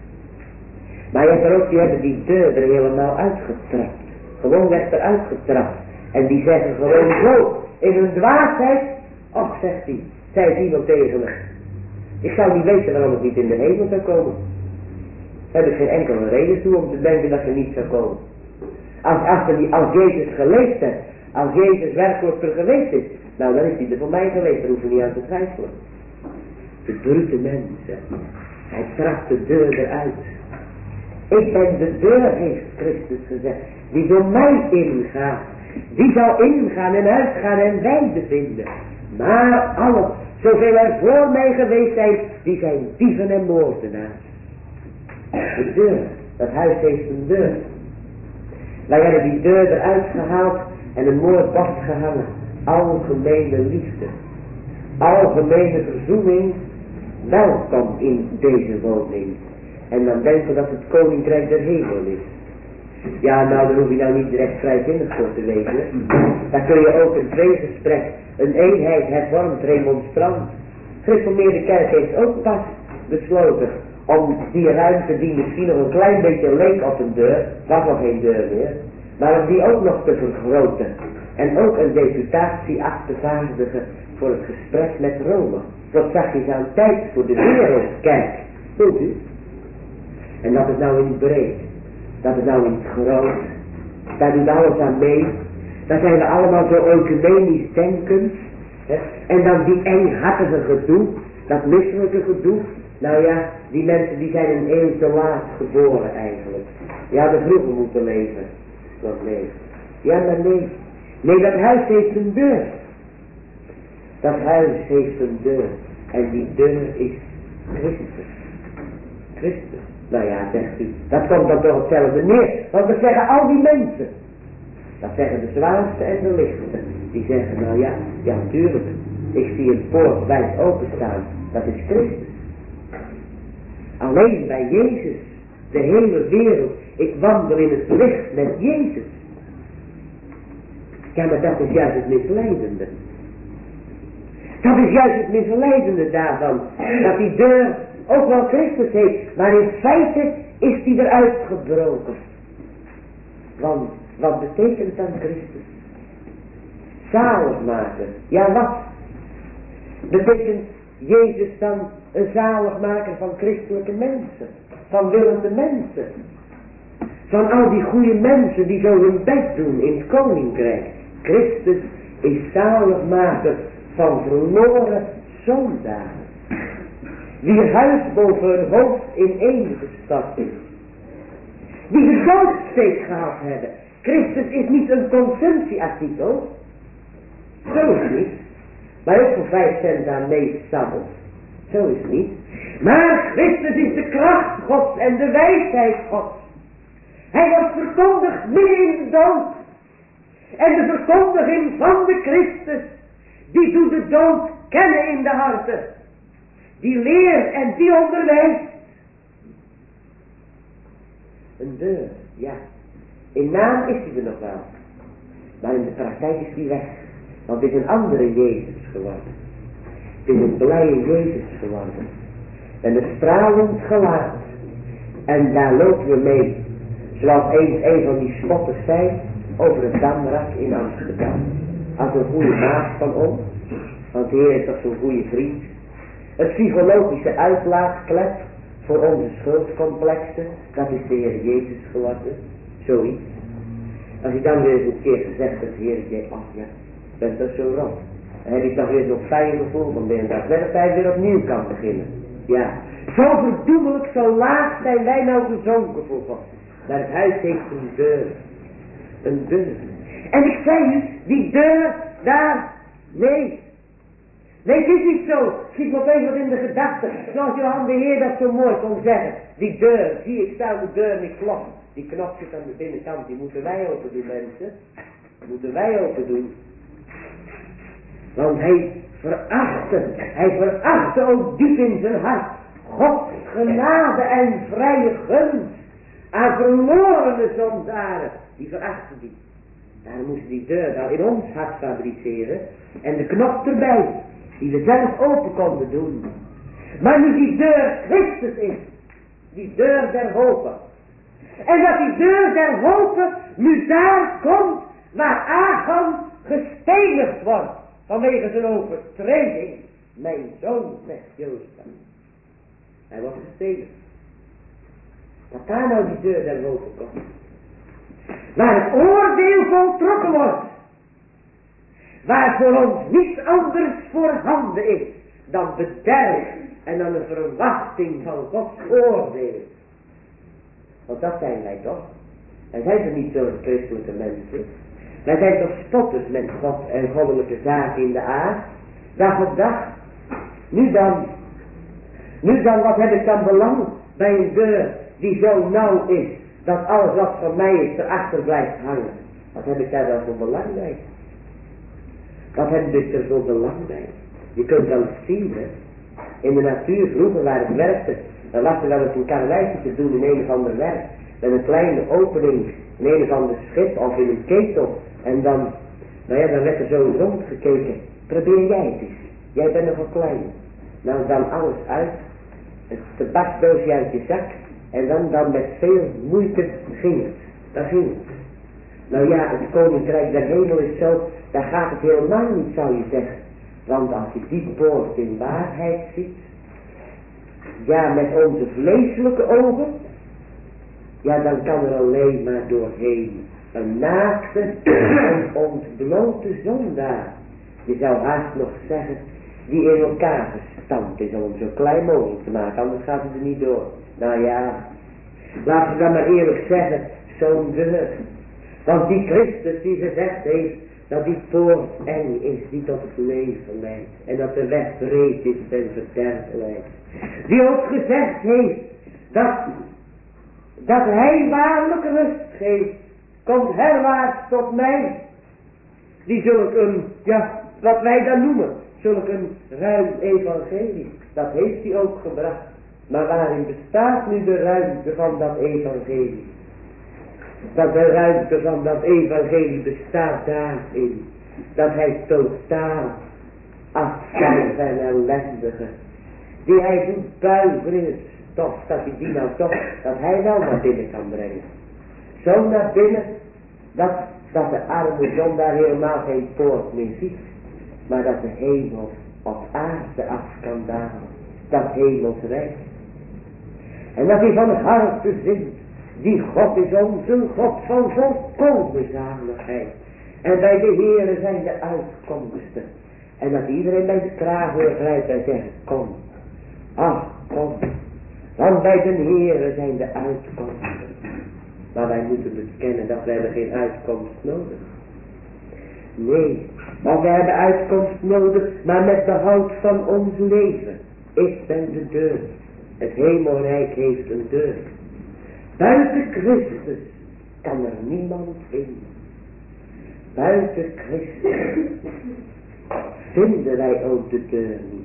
Maar je hebt er ook, die hebben die deur er helemaal uitgetrapt. Gewoon werd er uitgetrapt. En die zeggen gewoon zo, in hun dwaasheid, och zegt hij, zei iemand tegen me. Ik zou niet weten waarom ik niet in de hemel zou komen. Daar heb ik geen enkele reden toe om te denken dat je niet zou komen. Als, als, er die, als Jezus geleefd heeft, als Jezus werkelijk er geweest is, nou dan is hij er voor mij geweest, daar hoef je niet aan te twijfelen. De brute mensen, hij trapt de deur eruit. Ik ben de deur, heeft Christus gezegd, die door mij ingaat. Die zal ingaan en uitgaan en weide vinden. Maar alle, zoveel er voor mij geweest zijn, die zijn dieven en moordenaars. De deur, dat huis heeft een deur. Wij hebben die deur eruit gehaald en een moordbord gehangen. Algemene liefde. Algemene verzoening. Welkom in deze woning. En dan denken we dat het koninkrijk der hemel is. Ja, nou, daar hoef je nou niet direct vrijzinnig voor te wezen. Daar kun je ook een tweegesprek, een eenheid hervormd remonstrant. Gereformeerde kerk heeft ook pas besloten om die ruimte die misschien nog een klein beetje leek op een deur, was nog geen deur meer, maar om die ook nog te vergroten. En ook een deputatie af te vaardigen voor het gesprek met Rome. Dat zag je aan tijd voor de wereldkerk. Voelt u? En dat is nou in het breed. Dat is nou in het groot. Daar doet alles aan mee. Daar zijn we allemaal zo ecumenisch denkend. Hè? En dan die enghartige gedoe, dat misselijke gedoe. Nou ja, die mensen die zijn een eeuw te laat geboren eigenlijk. Die hadden vroeger moeten leven. Nog leven. Ja, maar nee. Nee, dat huis heeft een deur. Dat huis heeft een deur. En die deur is Christus. Christus. Nou ja, zegt u. Dat komt dan toch hetzelfde neer. Want dat zeggen al die mensen. Dat zeggen de zwaarste en de lichtste. Die zeggen, nou ja, ja tuurlijk. Ik zie een poort wijd openstaan. Dat is Christus. Alleen bij Jezus. De hele wereld. Ik wandel in het licht met Jezus. Ja, maar dat is juist het misleidende. Dat is juist het misleidende daarvan. Dat die deur ook wel Christus heeft. Maar in feite is die eruit gebroken. Want wat betekent dan Christus? Zalig maken. Ja, wat? Betekent Jezus dan een zaligmaker van christelijke mensen? Van willende mensen? Van al die goede mensen die zo hun best doen in het koninkrijk. Christus is zaligmaker van verloren zondaren. Wie huis boven hun hoofd ineengestort is. Die de dood steeds gehad hebben. Christus is niet een consumptieartikel. Zo is het niet. Maar ook voor vijf cent aan meesabbelt. Zo is het niet. Maar Christus is de kracht Gods en de wijsheid Gods. Hij wordt verkondigd midden in de dood. En de verkondiging van de Christus, die doet de dood kennen in de harten. Die leert en die onderwijst. Een deur, ja. In naam is hij er nog wel. Maar in de praktijk is hij weg. Want het is een andere Jezus geworden. Het is een blije Jezus geworden. En een stralend gelaat. En daar lopen we mee. Zoals eens een van die spotters zei. Over het Damrak in Amsterdam. Als een goede maat van ons. Want de Heer is toch zo'n goede vriend. Het psychologische uitlaatklep voor onze schuldcomplexen. Dat is de Heer Jezus geworden. Zoiets. Als je dan weer eens een keer gezegd hebt, Heer, ik denk, ach ja, bent toch zo rot. Dan heb je toch weer zo'n fijn gevoel van binnen dat werktijd weer opnieuw kan beginnen. Ja, zo verdoemelijk, zo laag zijn wij nou gezonken voor God. Maar het huis heeft een deur. Een deur. En ik zei u, die deur daar, nee. Nee, het is niet zo. Schiet me opeens wat in de gedachten. Zoals Johan de Heer dat zo mooi kon zeggen. Die deur, zie ik sta de deur niet kloppen. Die knop zit aan de binnenkant, die moeten wij open doen, mensen. Die moeten wij open doen. Want hij verachtte, hij verachtte ook diep in zijn hart Gods genade en vrije gunst aan verlorene zondaren. Die verachtte die. Daarom moest die deur nou in ons hart fabriceren en de knop erbij, die we zelf open konden doen. Maar nu die deur Christus is, die deur der hopen. En dat die deur der hopen nu daar komt waar Achan gestenigd wordt vanwege zijn overtreding. Mijn zoon, zegt Jozef. Hij wordt gestenigd. Dat daar nou die deur der hopen komt. Waar het oordeel voltrokken wordt. Waar voor ons niets anders voorhanden is dan bederf en dan een verwachting van Gods oordeel. Want dat zijn wij toch. Wij zijn toch niet zo'n christelijke mensen. Wij zijn toch spotters met God en goddelijke zaken in de aard. Dag op dag. Nu dan. Nu dan, wat heb ik dan belang bij een deur die zo nauw is. Dat alles wat van mij is erachter blijft hangen. Wat heb ik daar dan voor belang bij? Wat heb ik er voor belang bij? Je kunt wel eens zien, hè. In de natuur vroeger waar het werkte. Dan was er wel eens een karweitje te doen in een of ander werk. Met een kleine opening in een of ander schip of in een ketel. En dan, nou ja, dan werd er zo rondgekeken. Probeer jij het eens. Jij bent nogal klein. Nou dan alles uit. Het tabaksdoosje uit je zak. En dan, dan met veel moeite ging het. Dat ging het. Nou ja, het koninkrijk der hemel is zo. Daar gaat het helemaal niet, zou je zeggen. Want als je die poort in waarheid ziet. Ja, met onze vleeselijke ogen. Ja, dan kan er alleen maar doorheen een naakte en ontblote zondaar. Je zou haast nog zeggen, die in elkaar gestampt is om hem zo klein mogelijk te maken, anders gaat het er niet door. Nou ja, laten we dan maar eerlijk zeggen, zo'n deur. Want die Christus die gezegd heeft, dat die poort eng is die tot het leven leidt. En dat de weg breed is ten verderven leidt. Die ook gezegd heeft, dat, dat hij waarlijk rust geeft. Komt herwaarts tot mij. Die zulk een, ja, wat wij dan noemen, zulk een ruim evangelie. Dat heeft hij ook gebracht. Maar waarin bestaat nu de ruimte van dat evangelie? Dat de ruimte van dat evangelie bestaat daarin. Dat hij totaal afstand zijn ellendige. Die hij doet buigen in het stof. Dat hij die nou toch, dat hij wel naar binnen kan brengen. Zo naar binnen, dat, dat de arme zondaar helemaal geen poort meer ziet. Maar dat de hemel op aarde af kan dalen. Dat hemelsrijk. En dat hij van harte zingt. Die God is onze God van volkomen zaligheid. En bij de Heere zijn de uitkomsten. En dat iedereen bij de kraag weer grijpt en zegt, kom. Ach, kom. Want bij de Heere zijn de uitkomsten. Maar wij moeten bekennen dat wij hebben geen uitkomst nodig. Nee, want wij hebben uitkomst nodig, maar met behoud van ons leven. Ik ben de deur. Het hemelrijk heeft een deur. Buiten Christus kan er niemand in. Buiten Christus vinden wij ook de deur niet.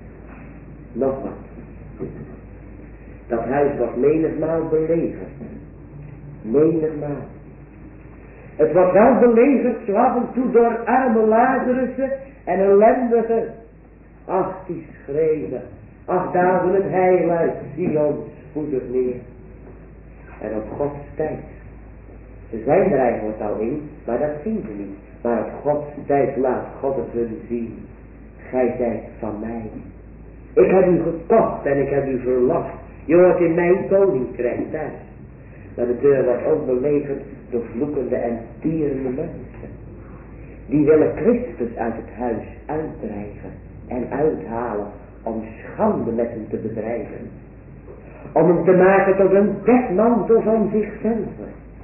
Nog wat. Dat huis wordt menigmaal belegerd. Menigmaal. Het wordt wel belegerd zo af en toe door arme Lazarussen en ellendige. Ach, die schreeuwen. Ach, dagen het heil uit Sion spoedig neer. En op Gods tijd. Ze zijn er eigenlijk al in, maar dat zien ze niet. Maar op Gods tijd laat God het hun zien. Gij zijt van mij. Ik heb u gekocht en ik heb u verlost. Je hoort in mijn koninkrijk thuis. Maar de deur wordt ook belegerd door vloekende en tierende mensen. Die willen Christus uit het huis uitdrijven en uithalen om schande met hem te bedrijven. Om hem te maken tot een dekmantel van zichzelf.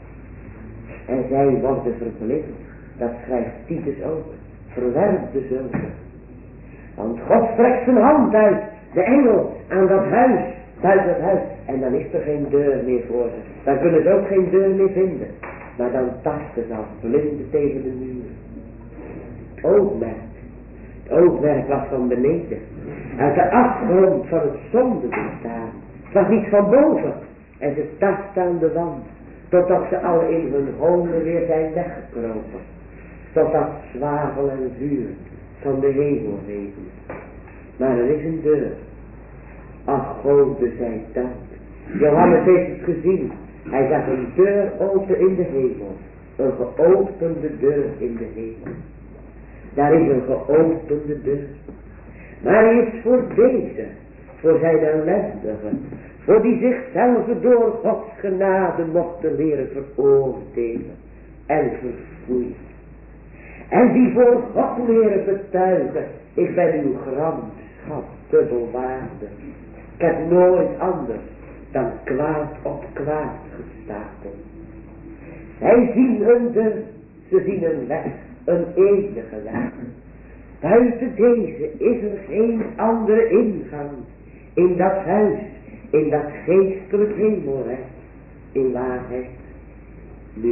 En zij worden verblind. Dat schrijft Titus ook. Verwerp de zulke. Want God strekt zijn hand uit. De engel aan dat huis. Buiten het huis. En dan is er geen deur meer voor ze. Dan kunnen ze ook geen deur meer vinden. Maar dan tasten ze als blinden tegen de muur. Het oogmerk. Het oogmerk was van beneden. Uit de afgrond van het zonde bestaan. Het was niet van boven. En ze tasten aan de wand. Totdat ze al in hun holen weer zijn weggekropen. Totdat zwavel en vuur van de hemel regent. Maar er is een deur. Ach, Gode zij dank. Johannes heeft het gezien. Hij zag een deur open in de hemel. Een geopende deur in de hemel. Daar is een geopende deur. Maar hij is voor deze, voor zijn ellendigen, voor die zichzelf door Gods genade mochten leren veroordelen en verfoeien. En die voor God leren betuigen, ik ben uw gramschap dubbelwaardig. Ik heb nooit anders dan kwaad op kwaad gestapeld. Zij zien een deur, ze zien een weg, een enige weg. Buiten deze is er geen andere ingang in dat huis, in dat geestelijk hemelrijk, in waarheid. Nu,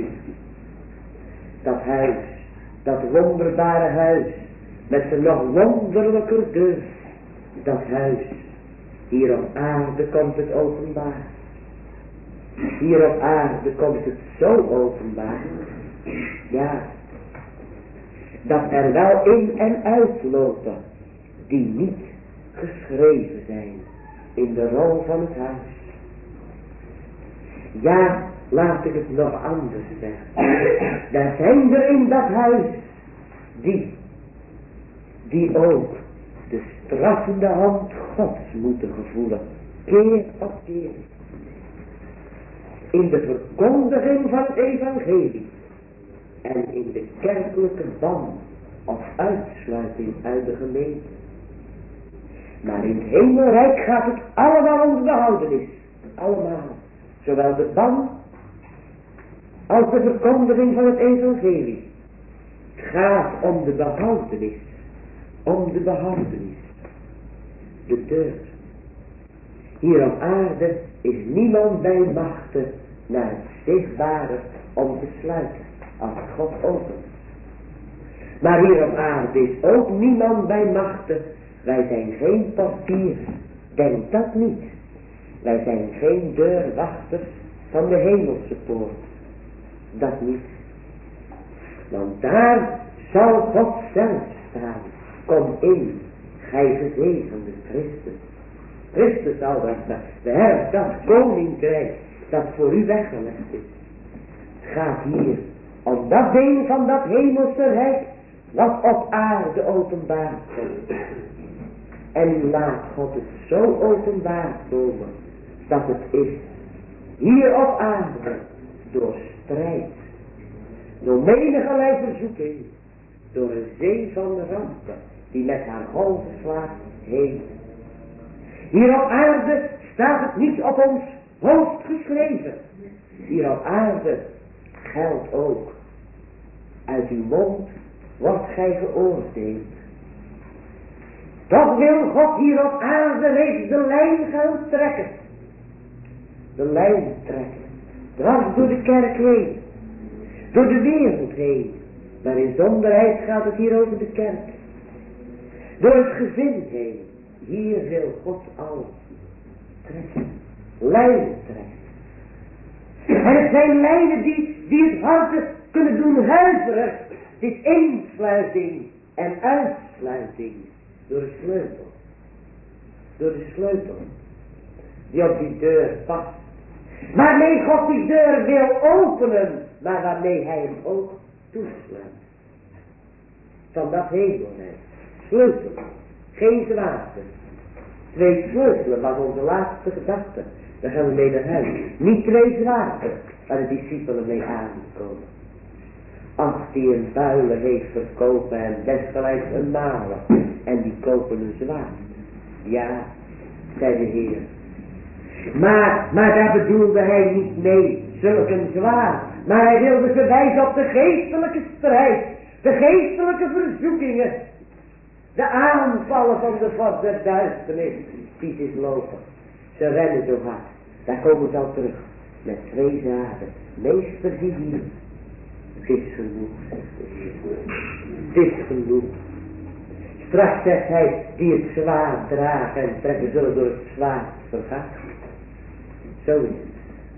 dat huis, dat wonderbare huis, met zijn nog wonderlijker deur, dat huis, hier op aarde komt het openbaar. Hier op aarde komt het zo openbaar, ja, dat er wel in en uitlopen die niet geschreven zijn in de rol van het huis. Ja, laat ik het nog anders zeggen. Daar zijn er in dat huis die, die ook de straffende hand Gods moeten gevoelen, keer op keer. In de verkondiging van het evangelie en in de kerkelijke band of uitsluiting uit de gemeente. Maar in het hemelrijk gaat het allemaal om de behoudenis. Allemaal. Zowel de band als de verkondiging van het evangelie. Het gaat om de behoudenis. Om de behoudenis. De deur. Hier op aarde is niemand bij machte naar het zichtbare om te sluiten. Als God opent. Maar hier op aarde is ook niemand bij machte. Wij zijn geen portiers. Denk dat niet. Wij zijn geen deurwachters van de hemelse poort. Dat niet. Want daar zal God zelf staan. Kom in, gij gezegende Christus. Christus zal dat staan. De Heer, dat koninkrijk dat voor u weggelegd is. Het gaat hier om dat deel van dat hemelse rijk wat op aarde openbaar komt. En laat God het zo openbaar komen dat het is hier op aarde door strijd, door menigerlei verzoeking, door een zee van rampen die met haar golven slaat heen. Hier op aarde staat het niet op ons hoofd geschreven. Hier op aarde geldt ook, uit uw mond wordt gij geoordeeld. Toch wil God hier op aarde reeds de lijn gaan trekken. De lijn trekken. Dwars door de kerk heen. Door de wereld heen. Maar in zonderheid gaat het hier over de kerk. Door het gezin heen. Hier wil God al trekken. Lijnen trekken. En het zijn lijnen die, die het hart kunnen doen huiveren. Het is insluiting en uitsluiting. Door de sleutel. Door de sleutel. Die op die deur past. Waarmee God die deur wil openen. Maar waarmee hij hem ook toesluit. Van dat hemelrijk. Sleutel. Geen zwaarte. Twee sleutelen was onze laatste gedachte. Daar gaan we mee naar huis. Niet twee zwaarden. Waar de discipelen mee aankomen. Als die een vuile heeft verkopen en desgelijks een malen. En die kopen een zwaard. Ja, zei de Heer. Maar, maar daar bedoelde hij niet mee. Zulk een zwaard. Maar hij wilde ze wijzen op de geestelijke strijd. De geestelijke verzoekingen. De aanvallen van de vorst der duisternis. Die is lopen. Ze rennen zo hard. Daar komen ze al terug. Met twee zaden. Meester die hier. Het is genoeg, zegt de Heer. Het is genoeg. Straks zegt hij, die het zwaard dragen en trekken zullen door het zwaard vergaan. Zo is het.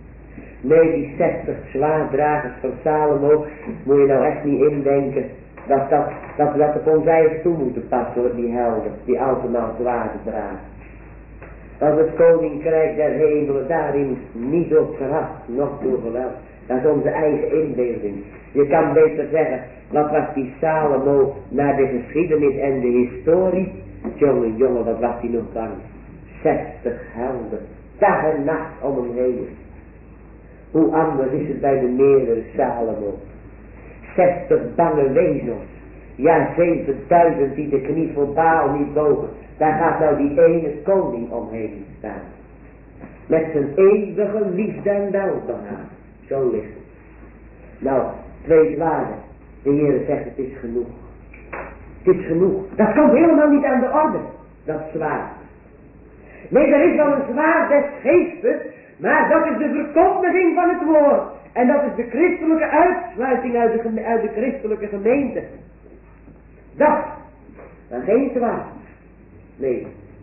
Nee, die zestig zwaarddragers van Salomo, moet je nou echt niet indenken dat dat, dat, dat op ons eigen toe moeten passen hoor, die helden, die allemaal zwaarden dragen. Als het koninkrijk der hemelen daarin niet door kracht, noch door geweld. Dat is onze eigen inbeelding. Je kan beter zeggen, wat was die Salomo naar de geschiedenis en de historie? Jongen, jongen, wat was die nog bang? Zestig helden, dag en nacht om hem heen. Hoe anders is het bij de meerdere Salomo? Zestig bange wezels. Ja, zevenduizend die de knie voor Baal niet bogen. Daar gaat nou die ene koning omheen staan. Met zijn eeuwige liefde en welbehagen. Zo ligt het. Nou, twee zwaarden. De Heer zegt het is genoeg. Het is genoeg. Dat komt helemaal niet aan de orde. Dat zwaard. Nee, er is wel een zwaard des geestes. Maar dat is de verkondiging van het woord. En dat is de christelijke uitsluiting uit de, uit de christelijke gemeente. Dat. Maar geen zwaard. Nee.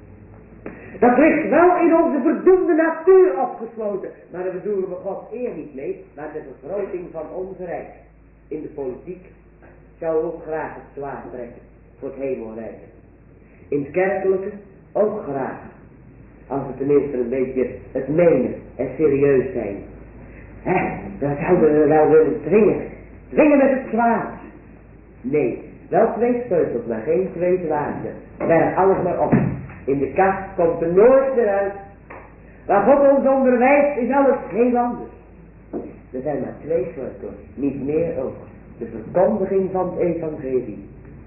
Dat ligt wel in onze verdoemde natuur opgesloten. Maar daar bedoelen we Gods eer niet mee. Maar de vergroting van ons rijk. In de politiek zou ook graag het zwaard trekken. Voor het hemelrijk. In het kerkelijke ook graag. Als we tenminste een beetje het menen en serieus zijn. Hè, dan zouden we wel willen dwingen. Dwingen met het zwaard. Nee, wel twee sleutels, maar geen twee zwaarden. Berg alles maar op. In de kast komt er nooit meer uit. Waar God ons onderwijst is alles heel anders. Er zijn maar twee sleutels, niet meer ook. De verkondiging van het evangelie.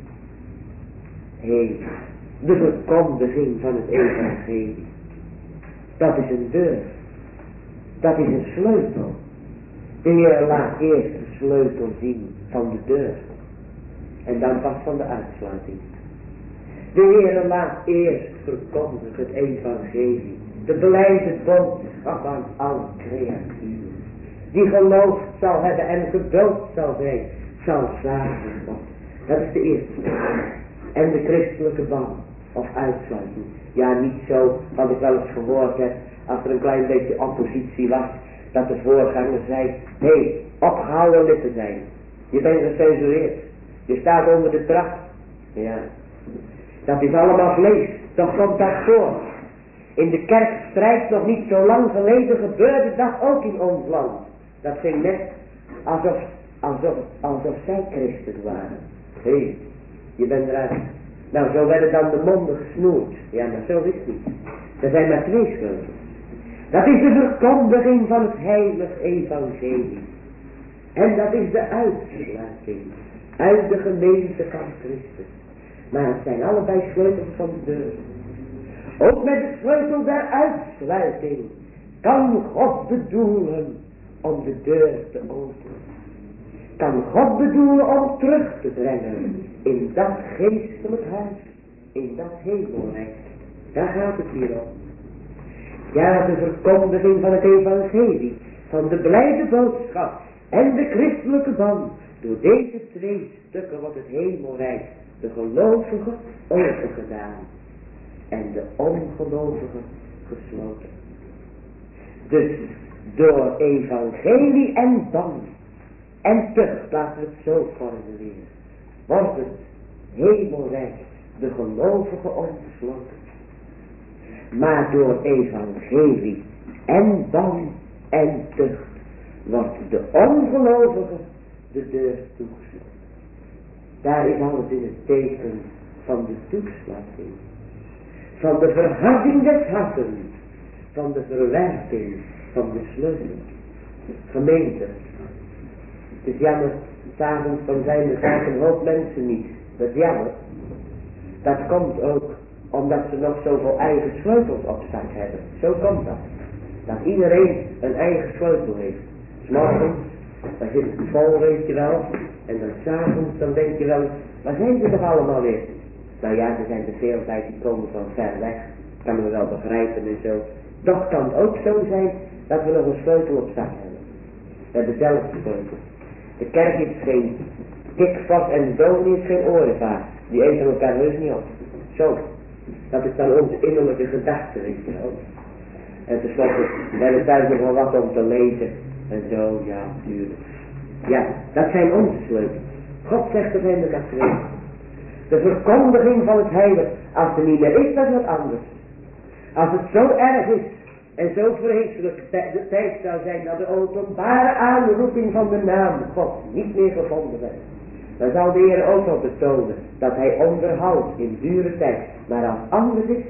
Hé, de verkondiging van het evangelie. Dat is een deur. Dat is een sleutel. De Heer laat eerst de sleutel zien van de deur. En dan pas van de uitsluiting. De Heer laat eerst verkondigen het evangelie. De blijde boodschap aan alle creaturen. Die geloofd zal hebben en gedood zal zijn, zal zalig worden. Dat is de eerste stap. En de christelijke band of uitsluiting. Ja, niet zo, wat ik wel eens gehoord heb, als er een klein beetje oppositie was, dat de voorganger zei, hé, hey, opgehouden lid te zijn. Je bent gecensureerd. Je staat onder de trap. Ja, dat is allemaal vlees. Toch komt dat voor. In de kerkstrijd nog niet zo lang geleden gebeurde dat ook in ons land. Dat ging net alsof, alsof, alsof zij christen waren. Hé, hey, je bent eruit. Nou, zo werden dan de monden gesnoerd. Ja, maar zo is het niet. Er zijn maar twee sleutels. Dat is de verkondiging van het heilige evangelie. En dat is de uitsluiting uit de gemeente van Christus. Maar het zijn allebei sleutels van de deur. Ook met de sleutel der uitsluiting kan God bedoelen om de deur te openen. Kan God bedoelen om terug te brengen in dat geestelijk huis, in dat hemelrijk. Daar gaat het hier om. Ja, de verkondiging van het evangelie, van de blijde boodschap en de christelijke band. Door deze twee stukken wordt het hemelrijk de gelovigen overgedaan en de ongelovigen gesloten. Dus door evangelie en band en tucht, laten we het zo formuleren, wordt het hemelrijk de gelovigen ongesloten. Maar door evangelie en band en tucht wordt de ongelovige de deur toegesloten. Daar is alles in het teken van de toesluiting. Van de verharding des harten. Van de verwerping van de sleutel. Gemeente. Het is jammer, s'avonds dan zijn er vaak een hoop mensen niet. Dat is jammer. Dat komt ook omdat ze nog zoveel eigen sleutels op stak hebben. Zo komt dat. Dat iedereen een eigen sleutel heeft. 's Morgens, dan zit het vol, weet je wel. En dan s'avonds, dan denk je wel, waar zijn ze toch allemaal weer? Nou ja, er zijn er veel bij die komen van ver weg. Kan me wel begrijpen en zo. Toch kan het ook zo zijn dat we nog een sleutel op zak hebben. We hebben zelf de sleutel. De kerk heeft geen dikvast en de dominee heeft geen orenvaart. Die eten elkaar heus niet op. Zo. Dat is dan onze innerlijke gedachte, weet je wel. En tenslotte, we hebben thuis nog wel wat om te lezen. En zo, ja, natuurlijk. Ja, dat zijn onze sleutels. God zegt dat hij elkaar twee. De verkondiging van het heilige. Als er niet meer is, dat is wat anders. Als het zo erg is en zo vreselijk de tijd zou zijn dat de openbare aanroeping van de naam God niet meer gevonden werd, dan zal de Heer ook wel betonen dat hij onderhoudt in dure tijd. Maar als anders is,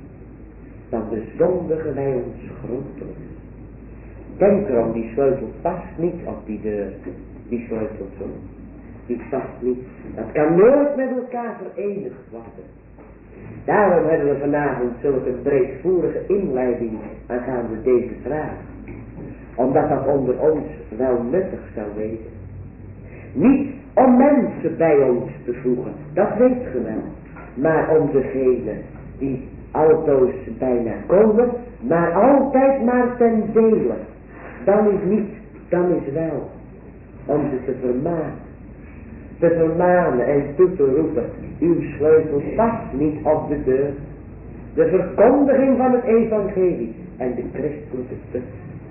dan bezondigen wij ons grondelijk. Denk erom, die sleutel past niet op die deur. Die sleutel zo. Die past niet. Dat kan nooit met elkaar verenigd worden. Daarom hebben we vanavond zulke breedvoerige inleiding aangaande deze vraag. Omdat dat onder ons wel nuttig zou wezen. Niet om mensen bij ons te voegen, dat weet ge wel. Maar om degene die altoos bijna komen, maar altijd maar ten dele. Dan is niet, dan is wel. Om ze te vermanen. Te vermanen en toe te roepen. Uw sleutel past niet op de deur. De verkondiging van het evangelie en de christelijke tucht.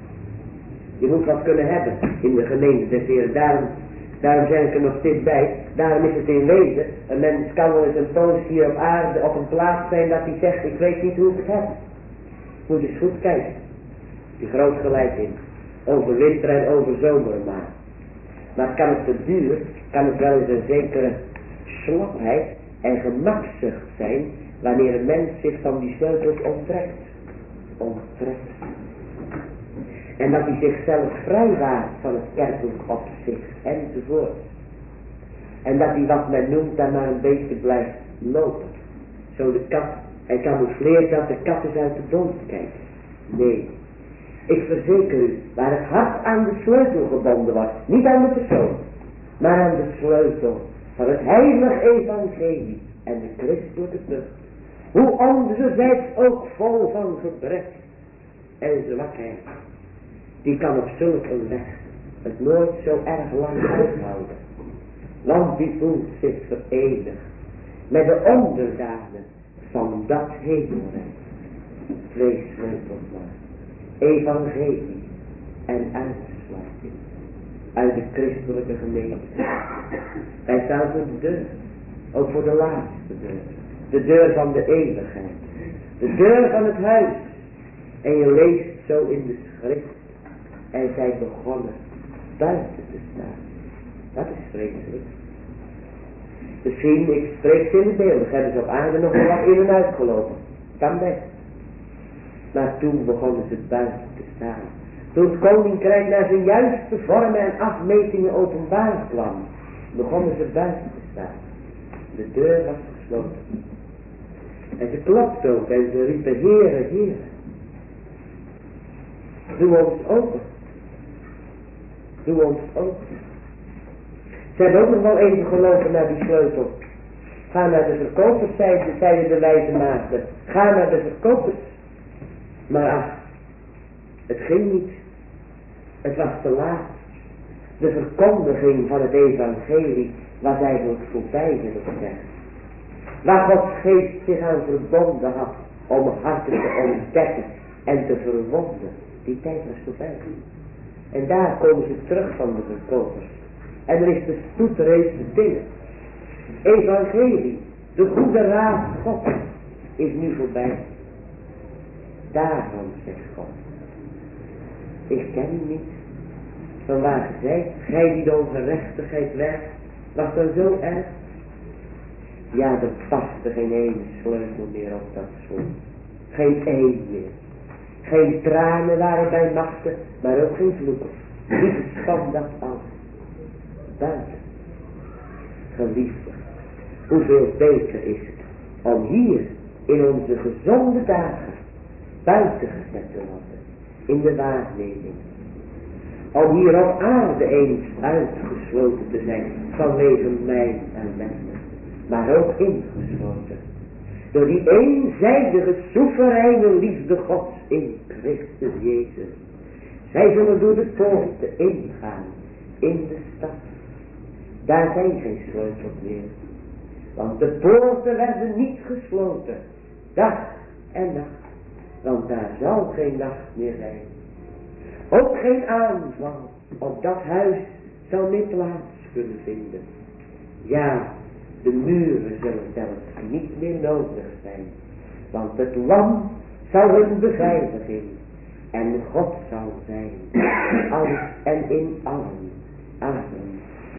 Je moet wat kunnen hebben in de gemeente des Heeren. Daarom, daarom zeg ik er nog steeds bij. Daarom is het in wezen. Een mens kan wel eens een poos hier op aarde op een plaats zijn dat hij zegt, ik weet niet hoe ik het heb. Moet eens goed kijken. Die groot gelijk in. Over winter en over zomer maar. Maar kan het te duur, kan het wel eens een zekere slapheid en gemakzucht zijn, wanneer een mens zich van die sleutels onttrekt. Onttrekt. En dat hij zichzelf vrijwaart van het kerkelijk opzicht enzovoort. En dat hij wat men noemt dan maar een beetje blijft lopen. Zo de kat, hij camoufleert dat de kat is uit de bont kijkt. Nee, ik verzeker u, waar het hart aan de sleutel gebonden was, niet aan de persoon, maar aan de sleutel van het heilige evangelie en de christelijke tucht. Hoe anderzijds ook vol van gebrek en zwakheid, die kan op zulke weg het nooit zo erg lang uithouden. Want die voelt zich verenigd met de onderdanen van dat hemelrijk. Twee sleutels maar. Evangelie en uitsluiting uit de christelijke gemeente. Wij staan voor de deur. Ook voor de laatste deur. De deur van de eeuwigheid. De deur van het huis. En je leest zo in de schrift. En zij begonnen buiten te staan. Dat is vreselijk. Misschien, ik spreek zinnebeeldig, hebben ze op aarde nog wel wat in en uitgelopen. Kan best. Maar toen begonnen ze buiten te staan. Toen het koninkrijk naar zijn juiste vormen en afmetingen openbaar kwam, begonnen ze buiten te staan. De deur was gesloten. En ze klopte ook en ze riepen, Heere, Heere, doe ons open. Doe ons open. Ze hebben ook nog wel even gelopen naar die sleutel. Ga naar de verkopers, zeiden, zeiden de wijze maagden. Ga naar de verkopers. Maar ach, het ging niet. Het was te laat. De verkondiging van het evangelie was eigenlijk voorbij, wil ik zeggen. Waar Gods geest zich aan verbonden had om harten te ontdekken en te verwonden, die tijd was voorbij. En daar komen ze terug van de verkopers. En er is de stoet reeds binnen. Evangelie, de goede raad God, is nu voorbij. Daarom zegt God, ik ken u niet. Van waar ge zijt, gij die de ongerechtigheid werkt, was dan zo erg? Ja, er paste geen ene sleutel meer op dat slot. Geen één meer. Geen tranen waren bij machten, maar ook geen vloeken. Niet van dat alles. Buiten. Geliefde, hoeveel beter is het om hier in onze gezonde dagen buiten gezet te worden. In de waarneming. Om hier op aarde eens uitgesloten te zijn vanwege mijn ellende. Maar ook ingesloten. Door die eenzijdige soevereine liefde Gods in Christus Jezus. Zij zullen door de poorten ingaan in de stad. Daar zijn geen sleutels meer. Want de poorten werden niet gesloten. Dag en nacht. Want daar zal geen nacht meer zijn. Ook geen aanval op dat huis zal meer plaats kunnen vinden. Ja, de muren zullen zelfs niet meer nodig zijn. Want het lam zal hun beveiliging. En God zal zijn. Alles en in allen. Amen.